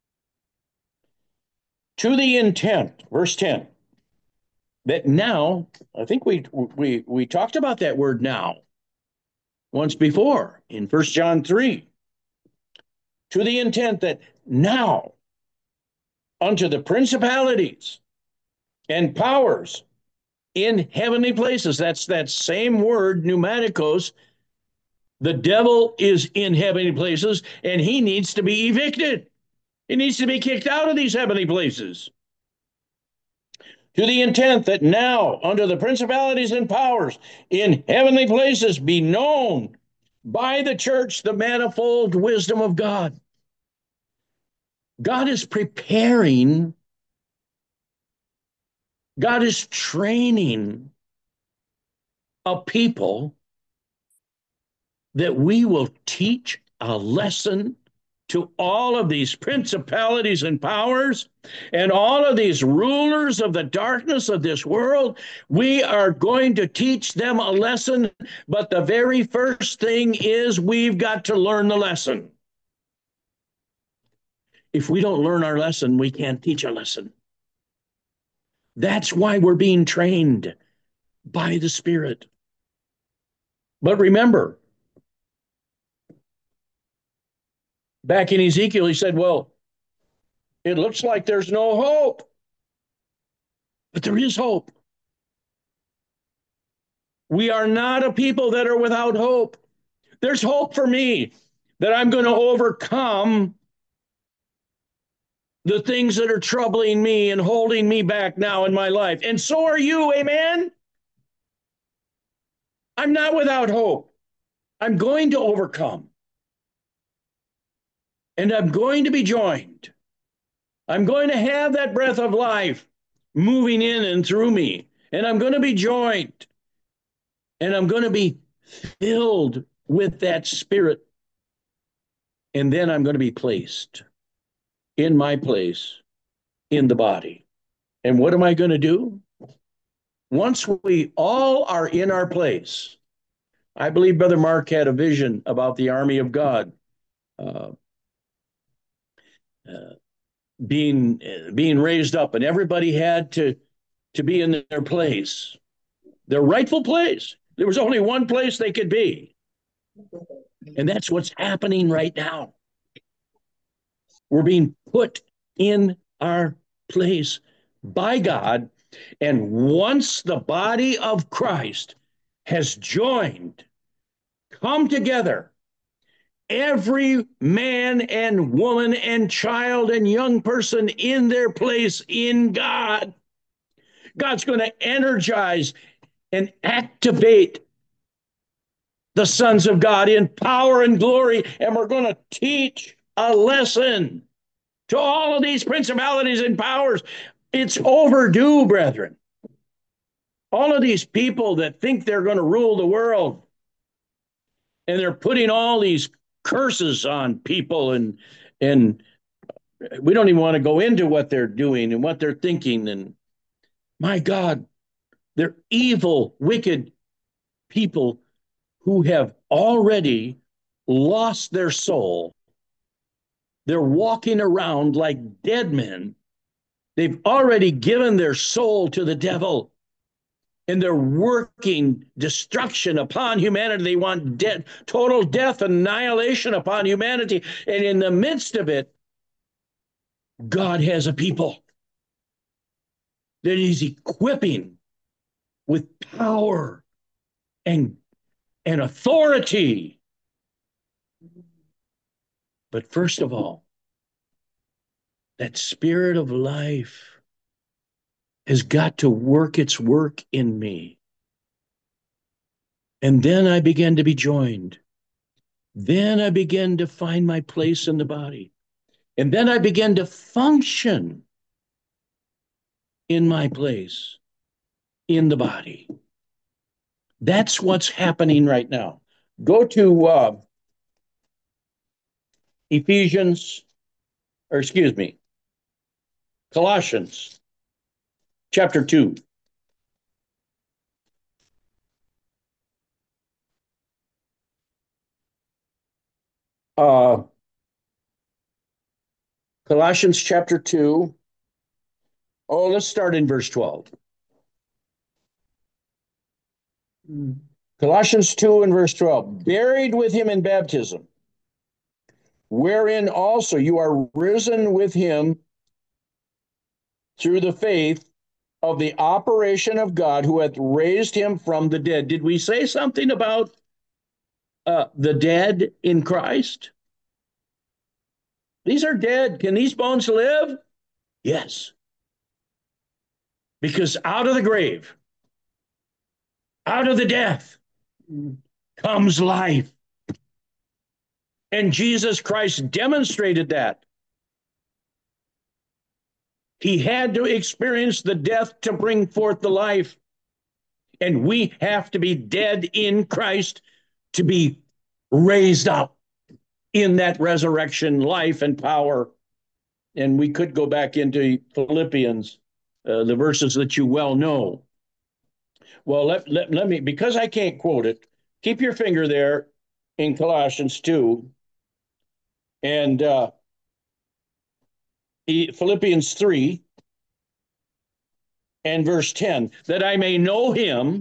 To the intent, verse ten, that now, I think we we we talked about that word now once before in First John three. To the intent that now unto the principalities and powers in heavenly places. That's that same word, pneumaticos. The devil is in heavenly places, and he needs to be evicted. He needs to be kicked out of these heavenly places. To the intent that now, under the principalities and powers in heavenly places, be known by the church the manifold wisdom of God. God is preparing, God is training a people that we will teach a lesson to all of these principalities and powers and all of these rulers of the darkness of this world. We are going to teach them a lesson, but the very first thing is we've got to learn the lesson. If we don't learn our lesson, we can't teach a lesson. That's why we're being trained by the Spirit. But remember, back in Ezekiel, he said, well, it looks like there's no hope. But there is hope. We are not a people that are without hope. There's hope for me that I'm going to overcome the things that are troubling me and holding me back now in my life. And so are you, amen? I'm not without hope. I'm going to overcome. And I'm going to be joined. I'm going to have that breath of life moving in and through me. And I'm going to be joined. And I'm going to be filled with that Spirit. And then I'm going to be placed in my place in the body. And what am I going to do? Once we all are in our place, I believe Brother Mark had a vision about the army of God uh, uh, being uh, being raised up, and everybody had to to be in their place, their rightful place. There was only one place they could be, and that's what's happening right now. We're being put in our place by God, and once the body of Christ has joined, come together, every man and woman and child and young person in their place in God, God's going to energize and activate the sons of God in power and glory, and we're going to teach a lesson to all of these principalities and powers. It's overdue, brethren. All of these people that think they're going to rule the world, and they're putting all these curses on people, and and we don't even want to go into what they're doing and what they're thinking. And my God, they're evil, wicked people who have already lost their soul. They're walking around like dead men. They've already given their soul to the devil, and they're working destruction upon humanity. They want death, total death, annihilation upon humanity. And in the midst of it, God has a people that he's equipping with power and, and authority. But first of all, that Spirit of life has got to work its work in me. And then I begin to be joined. Then I begin to find my place in the body. And then I begin to function in my place in the body. That's what's happening right now. Go to uh, Ephesians, or excuse me, Colossians chapter two. Uh, Colossians chapter two. Oh, let's start in verse twelve. Colossians two and verse twelve. Buried with him in baptism, wherein also you are risen with him through the faith of the operation of God who hath raised him from the dead. Did we say something about uh, the dead in Christ? These are dead. Can these bones live? Yes. Because out of the grave, out of the death, comes life. And Jesus Christ demonstrated that. He had to experience the death to bring forth the life. And we have to be dead in Christ to be raised up in that resurrection life and power. And we could go back into Philippians, uh, the verses that you well know. Well, let, let, let me, because I can't quote it, keep your finger there in Colossians two and uh, Philippians three and verse ten, that I may know him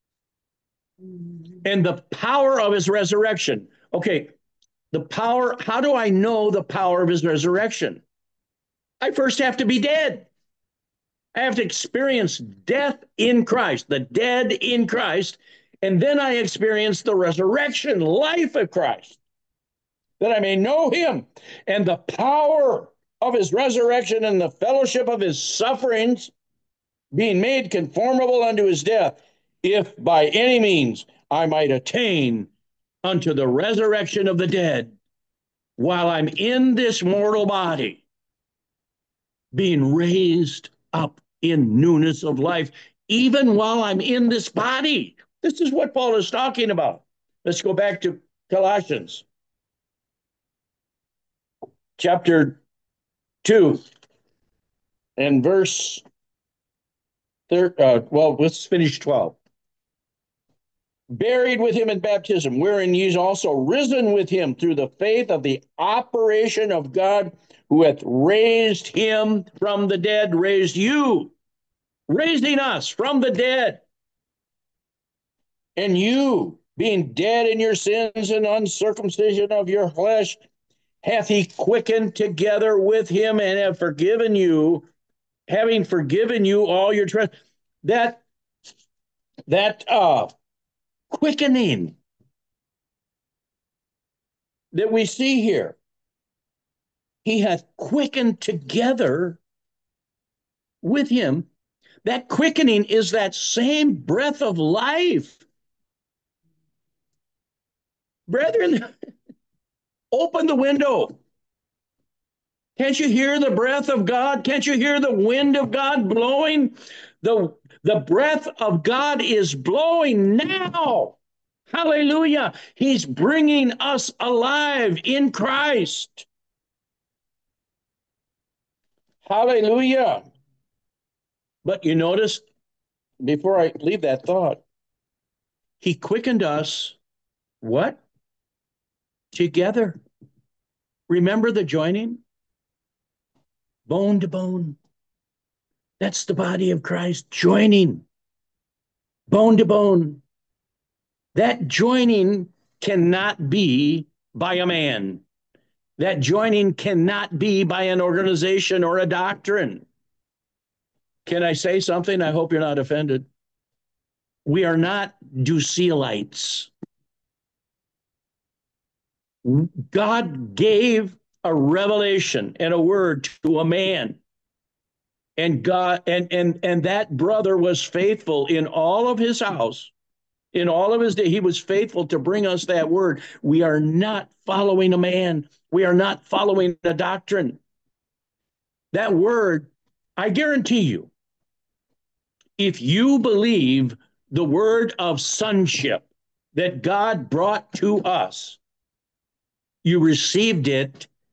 and the power of his resurrection. Okay, the power, how do I know the power of his resurrection? I first have to be dead. I have to experience death in Christ, the dead in Christ, and then I experience the resurrection life of Christ, that I may know him and the power of his resurrection and the fellowship of his sufferings, being made conformable unto his death, if by any means I might attain unto the resurrection of the dead while I'm in this mortal body, being raised up in newness of life, even while I'm in this body. This is what Paul is talking about. Let's go back to Colossians chapter two and verse third, uh, well, let's finish twelve. Buried with him in baptism, wherein ye also risen with him through the faith of the operation of God, who hath raised him from the dead, raised you, raising us from the dead. And you, being dead in your sins and uncircumcision of your flesh, hath he quickened together with him and have forgiven you, having forgiven you all your trespasses. That, that uh, quickening that we see here, he hath quickened together with him. That quickening is that same breath of life. Brethren, open the window. Can't you hear the breath of God? Can't you hear the wind of God blowing? The, the breath of God is blowing now. Hallelujah. He's bringing us alive in Christ. Hallelujah. But you notice, before I leave that thought, he quickened us, what? Together. Remember the joining? Bone to bone. That's the body of Christ joining. Bone to bone. That joining cannot be by a man. That joining cannot be by an organization or a doctrine. Can I say something? I hope you're not offended. We are not Duceelites. God gave a revelation and a word to a man. And God and and and that brother was faithful in all of his house, in all of his day. He was faithful to bring us that word. We are not following a man. We are not following a doctrine. That word, I guarantee you, if you believe the word of sonship that God brought to us, you received it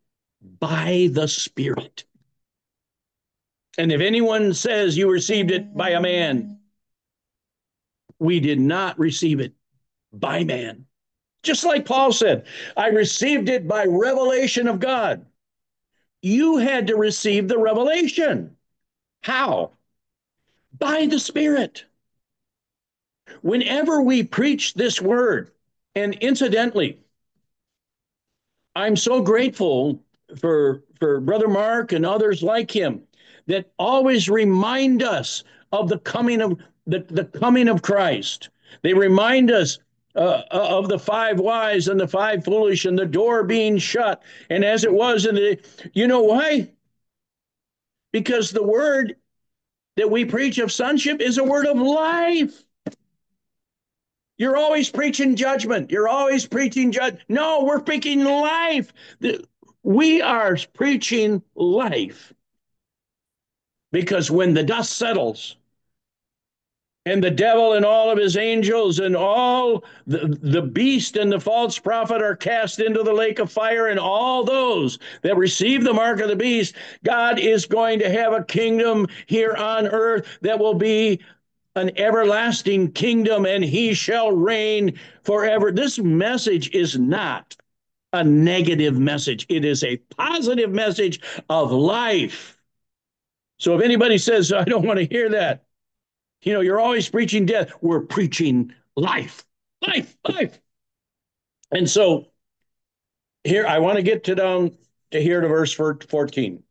by the Spirit. And if anyone says you received it by a man, we did not receive it by man. Just like Paul said, I received it by revelation of God. You had to receive the revelation. How? By the Spirit. Whenever we preach this word, and incidentally, I'm so grateful for, for Brother Mark and others like him that always remind us of the coming of the, the coming of Christ. They remind us uh, of the five wise and the five foolish and the door being shut. And as it was in the, you know why? Because the word that we preach of sonship is a word of life. You're always preaching judgment. You're always preaching judge. No, we're preaching life. We are preaching life. Because when the dust settles and the devil and all of his angels and all the, the beast and the false prophet are cast into the lake of fire, and all those that receive the mark of the beast, God is going to have a kingdom here on earth that will be an everlasting kingdom, and he shall reign forever. This message is not a negative message. It is a positive message of life. So if anybody says, I don't want to hear that, you know, you're always preaching death. We're preaching life, life, life. And so here, I want to get to down to here to verse fourteen.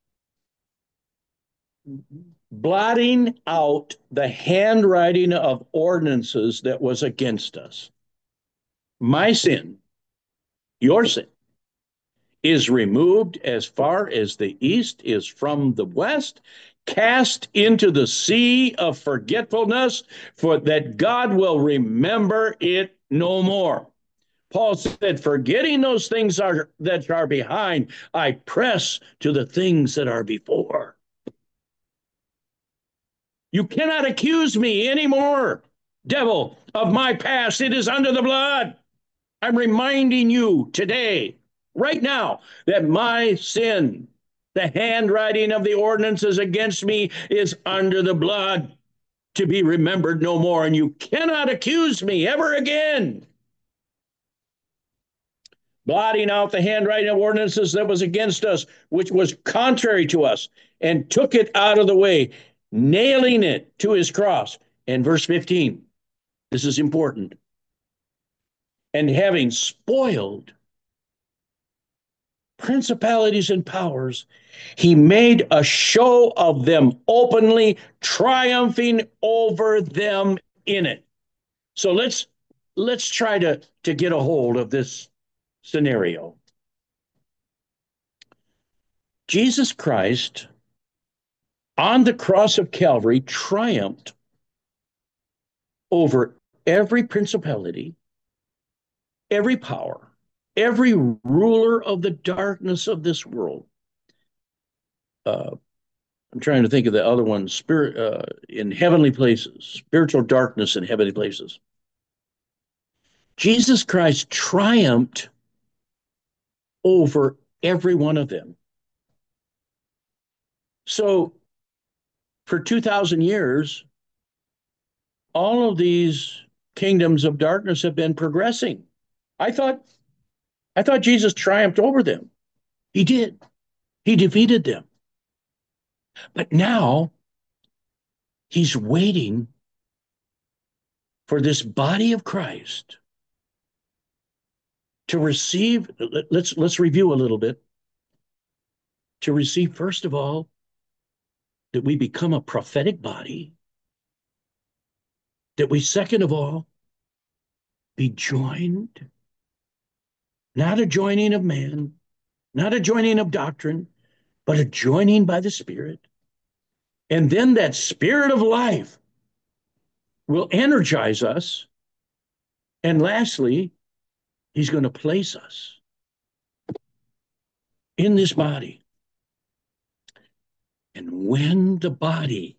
Blotting out the handwriting of ordinances that was against us. My sin, your sin, is removed as far as the east is from the west, cast into the sea of forgetfulness, for that God will remember it no more. Paul said, forgetting those things are, that are behind, I press to the things that are before. You cannot accuse me anymore, devil, of my past. It is under the blood. I'm reminding you today, right now, that my sin, the handwriting of the ordinances against me, is under the blood, to be remembered no more. And you cannot accuse me ever again. Blotting out the handwriting of ordinances that was against us, which was contrary to us, and took it out of the way, nailing it to his cross. And verse fifteen, this is important. And having spoiled principalities and powers, he made a show of them openly, triumphing over them in it. So let's let's try to, to get a hold of this scenario. Jesus Christ on the cross of Calvary triumphed over every principality, every power, every ruler of the darkness of this world. Uh, I'm trying to think of the other one, spirit uh, in heavenly places, spiritual darkness in heavenly places. Jesus Christ triumphed over every one of them. So for two thousand years, all of these kingdoms of darkness have been progressing. I thought, I thought Jesus triumphed over them. He did. He defeated them. But now he's waiting for this body of Christ to receive. Let's, let's review a little bit. To receive, first of all, that we become a prophetic body. That we, second of all, be joined, not a joining of man, not a joining of doctrine, but a joining by the Spirit. And then that Spirit of life will energize us. And lastly, he's going to place us in this body. And when the body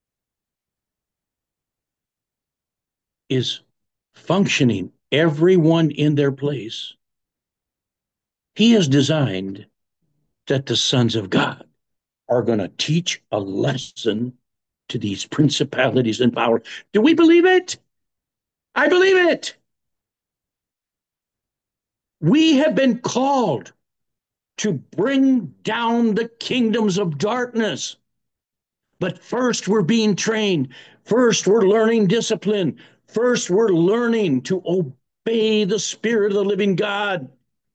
is functioning, everyone in their place, he has designed that the sons of God are going to teach a lesson to these principalities and powers. Do we believe it? I believe it. We have been called to bring down the kingdoms of darkness. But first, we're being trained. First, we're learning discipline. First, we're learning to obey the Spirit of the living God.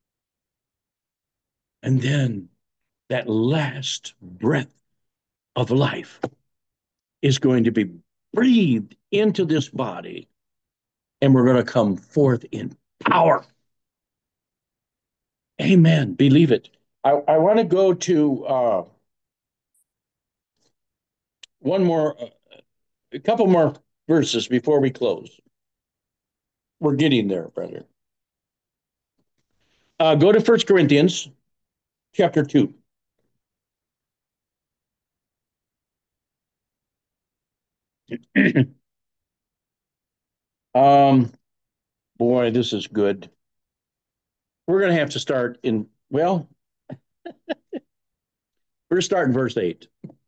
And then that last breath of life is going to be breathed into this body, and we're going to come forth in power. Amen. Believe it. I, I want to go to uh, one more, uh, a couple more verses before we close. We're getting there, brother. Uh, go to First Corinthians chapter two. um, boy, this is good. We're going to have to start in, well, we're going to start in verse eight.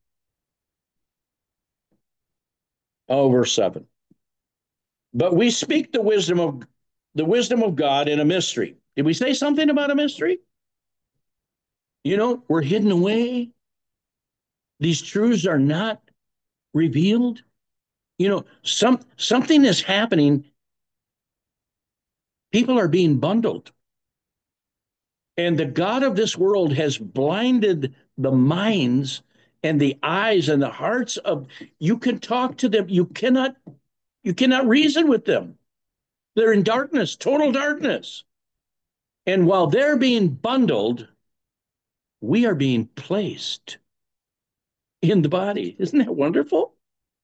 Oh, verse seven. But we speak the wisdom of the wisdom of God in a mystery. Did we say something about a mystery? You know, we're hidden away. These truths are not revealed. You know, some something is happening. People are being bundled. And the God of this world has blinded the minds and the eyes and the hearts of, you can talk to them. You cannot, you cannot reason with them. They're in darkness, total darkness. And while they're being bundled, we are being placed in the body. Isn't that wonderful?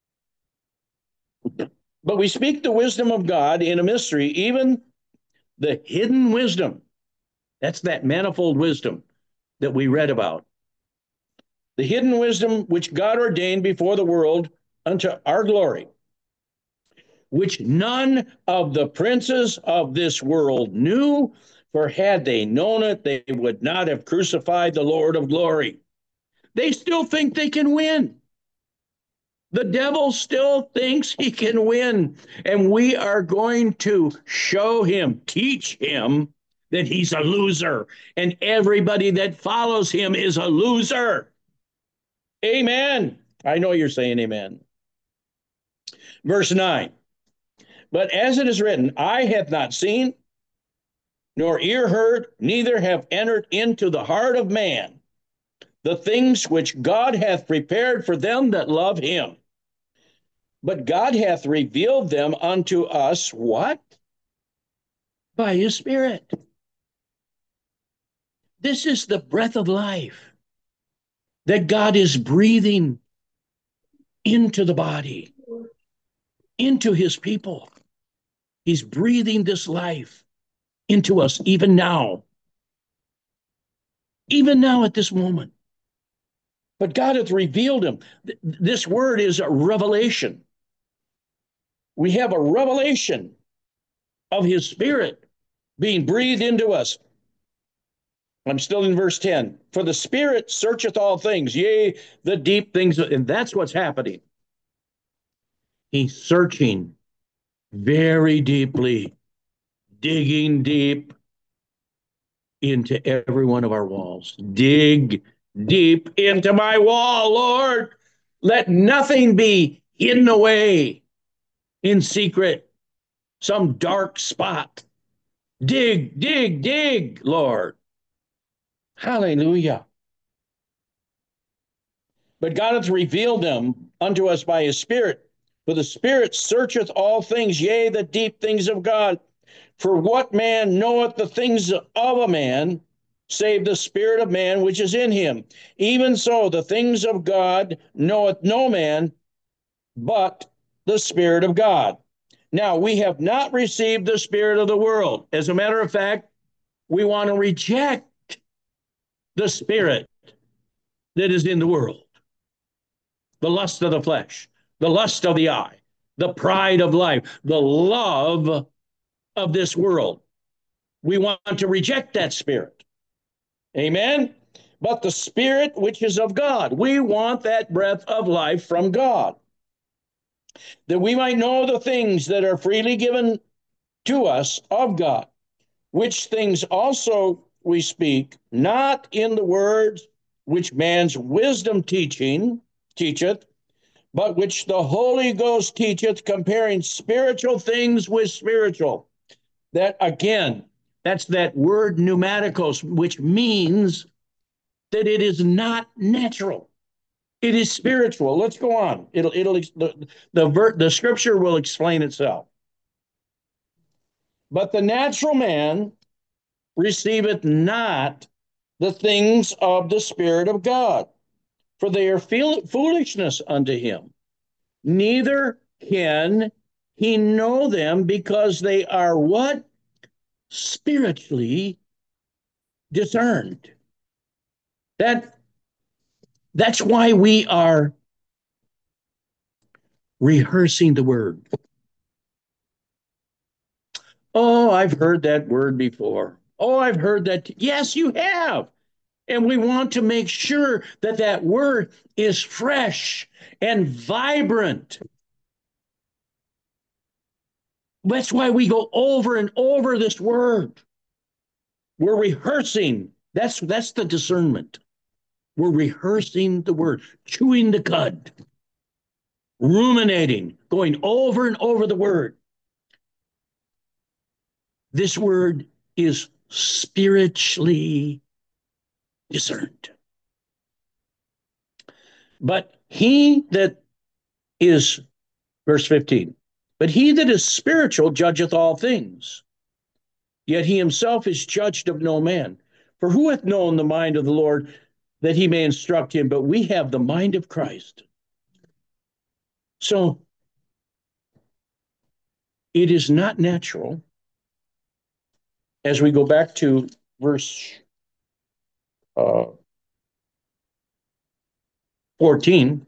But we speak the wisdom of God in a mystery, even the hidden wisdom. That's that manifold wisdom that we read about. The hidden wisdom which God ordained before the world unto our glory, which none of the princes of this world knew, for had they known it, they would not have crucified the Lord of glory. They still think they can win. The devil still thinks he can win. And we are going to show him, teach him that he's a loser. And everybody that follows him is a loser. Amen. I know you're saying amen. Verse nine. But as it is written, eye hath not seen, nor ear heard, neither have entered into the heart of man the things which God hath prepared for them that love him. But God hath revealed them unto us, what? By his Spirit. This is the breath of life that God is breathing into the body, into his people. He's breathing this life into us even now. Even now at this moment. But God hath revealed him. This word is a revelation. We have a revelation of his Spirit being breathed into us. I'm still in verse ten. For the Spirit searcheth all things, yea, the deep things. And that's what's happening. He's searching very deeply, digging deep into every one of our walls. Dig deep into my wall, Lord. Let nothing be hidden away in secret, some dark spot. Dig, dig, dig, Lord. Hallelujah. But God hath revealed them unto us by his Spirit. For the Spirit searcheth all things, yea, the deep things of God. For what man knoweth the things of a man, save the spirit of man which is in him? Even so, the things of God knoweth no man, but the Spirit of God. Now, we have not received the spirit of the world. As a matter of fact, we want to reject the spirit that is in the world. The lust of the flesh, the lust of the eye, the pride of life, the love of this world. We want to reject that spirit. Amen. but the Spirit which is of God. We want that breath of life from God, that we might know the things that are freely given to us of God, which things also we speak, not in the words which man's wisdom teaching teacheth, but which the Holy Ghost teacheth, comparing spiritual things with spiritual. That again, that's that word pneumaticos, which means that it is not natural. It is spiritual. Let's go on. It'll it'll the the, ver, the scripture will explain itself. But the natural man receiveth not the things of the Spirit of God, for they are foolishness unto him. Neither can he know them, because they are what? Spiritually discerned. That that's why we are rehearsing the word. Oh, I've heard that word before. Oh, I've heard that. Yes, you have. And we want to make sure that that word is fresh and vibrant. That's why we go over and over this word. We're rehearsing. That's that's the discernment. We're rehearsing the word, chewing the cud, ruminating, going over and over the word. This word is spiritually discerned. But he that is, verse fifteen, but he that is spiritual judgeth all things, yet he himself is judged of no man. For who hath known the mind of the Lord, that he may instruct him? But we have the mind of Christ. So it is not natural. As we go back to verse uh, fourteen,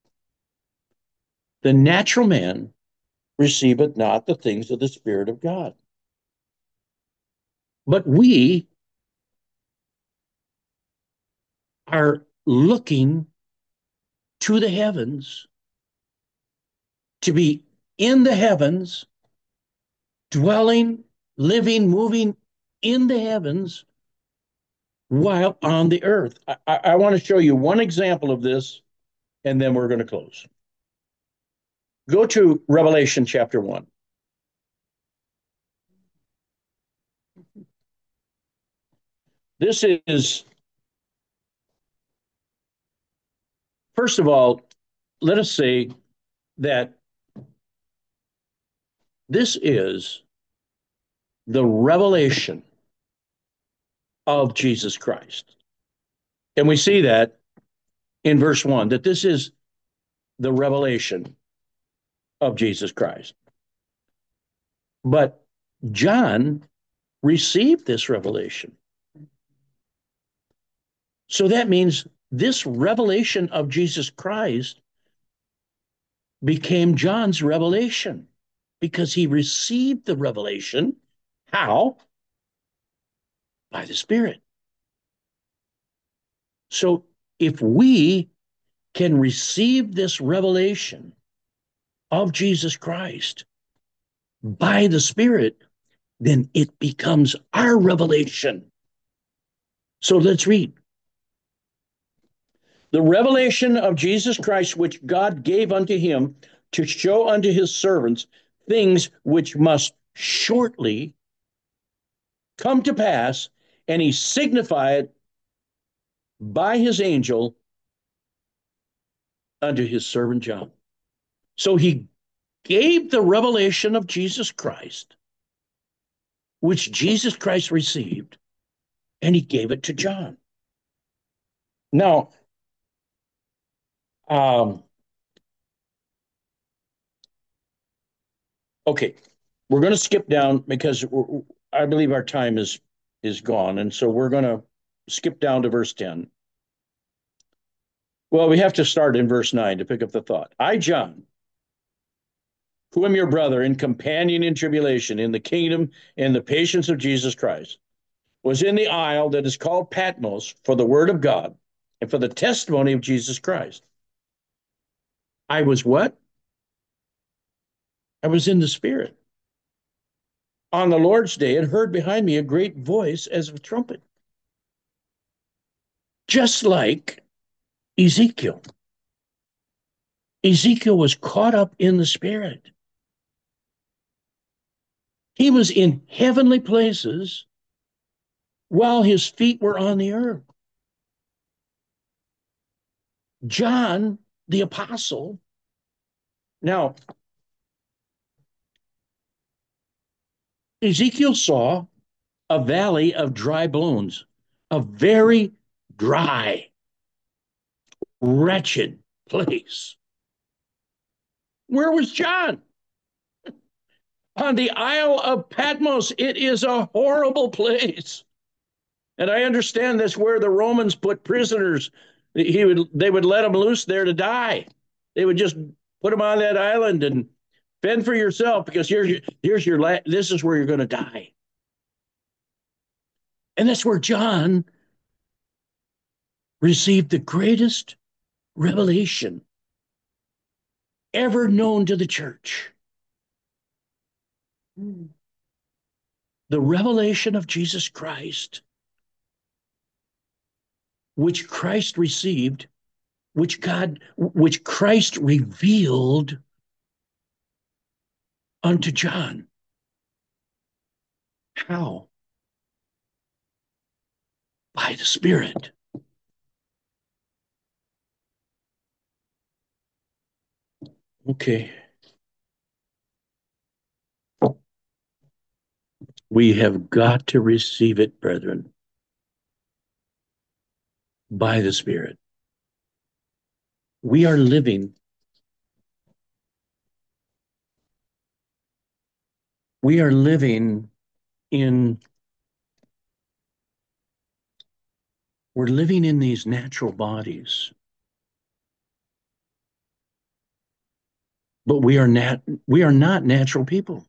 the natural man receiveth not the things of the Spirit of God. But we are looking to the heavens, to be in the heavens, dwelling, living, moving in the heavens while on the earth. I, I, I want to show you one example of this, and then we're going to close. Go to Revelation chapter one. This is, first of all, let us say that this is the revelation of Jesus Christ. And we see that in verse one, that this is the revelation of Jesus Christ. But John received this revelation. So that means this revelation of Jesus Christ became John's revelation, because he received the revelation. How? By the Spirit. So if we can receive this revelation of Jesus Christ by the Spirit, then it becomes our revelation. So let's read. The revelation of Jesus Christ, which God gave unto him to show unto his servants things which must shortly come to pass, and he signified by his angel unto his servant John. So he gave the revelation of Jesus Christ, which Jesus Christ received, and he gave it to John. Now, um, okay, we're going to skip down because I believe our time is is gone, and so we're going to skip down to verse ten. Well, we have to start in verse nine to pick up the thought. I, John, who am your brother and companion in tribulation, in the kingdom and the patience of Jesus Christ, was in the isle that is called Patmos for the word of God and for the testimony of Jesus Christ. I was what? I was in the Spirit on the Lord's day and heard behind me a great voice as of a trumpet, just like Ezekiel. Ezekiel was caught up in the Spirit. He was in heavenly places while his feet were on the earth. John, the apostle, now, Ezekiel saw a valley of dry bones, a very dry, wretched place. Where was John? On the Isle of Patmos. It is a horrible place. And I understand that's where the Romans put prisoners. He would, they would let them loose there to die. They would just put them on that island and fend for yourself because here's, here's your, la- this is where you're going to die. And that's where John received the greatest revelation ever known to the church. The revelation of Jesus Christ, which Christ received, which God, which Christ revealed unto John. How? By the Spirit. Okay. We have got to receive it, brethren, by the Spirit. We are living, we are living in, we're living in these natural bodies. But we are not, we are not natural people.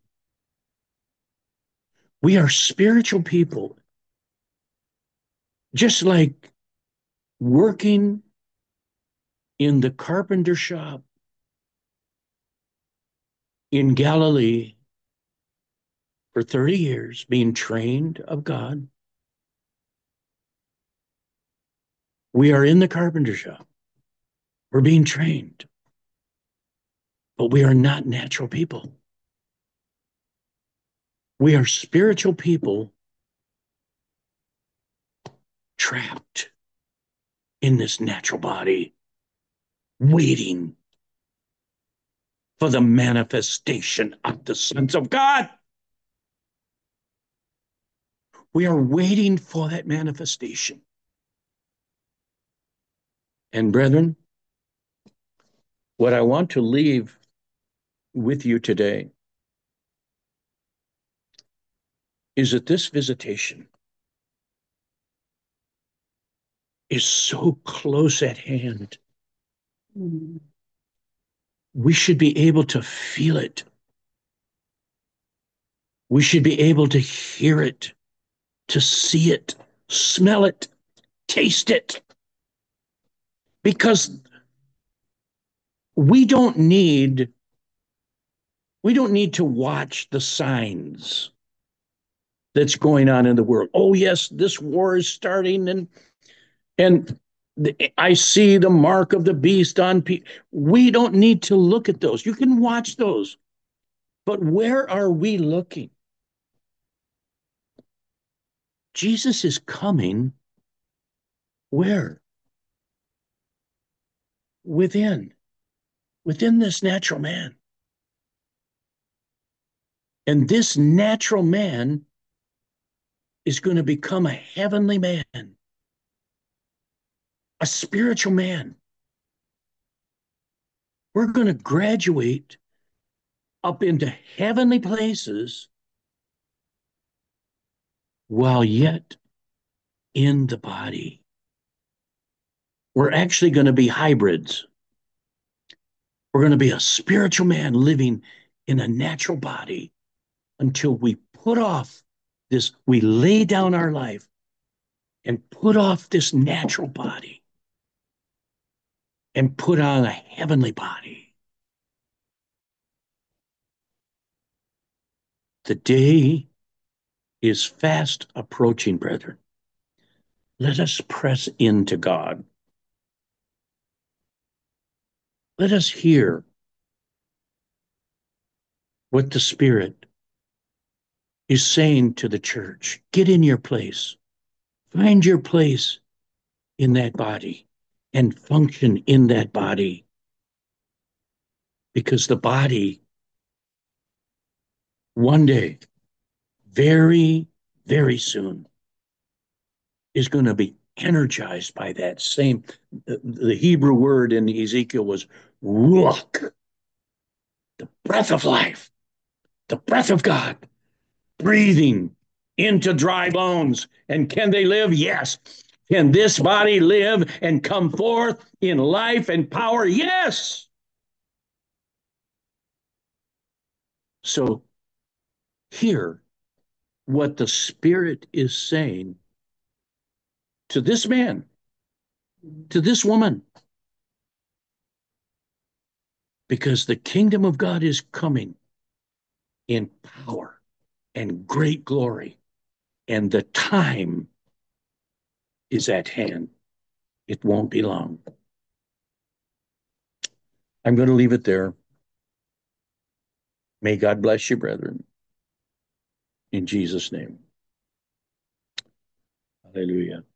We are spiritual people. Just like working in the carpenter shop in Galilee for thirty years, being trained of God. We are in the carpenter shop. We're being trained. But we are not natural people. We are spiritual people trapped in this natural body, waiting for the manifestation of the sons of God. We are waiting for that manifestation. And brethren, what I want to leave with you today is that this visitation is so close at hand. We should be able to feel it. We should be able to hear it, to see it, smell it, taste it. Because we don't need, we don't need to watch the signs that's going on in the world. Oh, yes, this war is starting, and and the, I see the mark of the beast on people. We don't need to look at those. You can watch those. But where are we looking? Jesus is coming where? Within, within this natural man. And this natural man is going to become a heavenly man, a spiritual man. We're going to graduate up into heavenly places while yet in the body. We're actually going to be hybrids. We're going to be a spiritual man living in a natural body until we put off This, we lay down our life and put off this natural body and put on a heavenly body. The day is fast approaching, brethren. Let us press into God. Let us hear what the Spirit is saying to the church. Get in your place. Find your place in that body and function in that body. Because the body, one day, very, very soon, is going to be energized by that same, the, the Hebrew word in Ezekiel was ruach, the breath of life, the breath of God, breathing into dry bones. And can they live? Yes. Can this body live and come forth in life and power? Yes. So hear what the Spirit is saying to this man, to this woman, because the kingdom of God is coming in power and great glory, and the time is at hand. It won't be long. I'm going to leave it there. May God bless you, brethren. In Jesus' name. Hallelujah.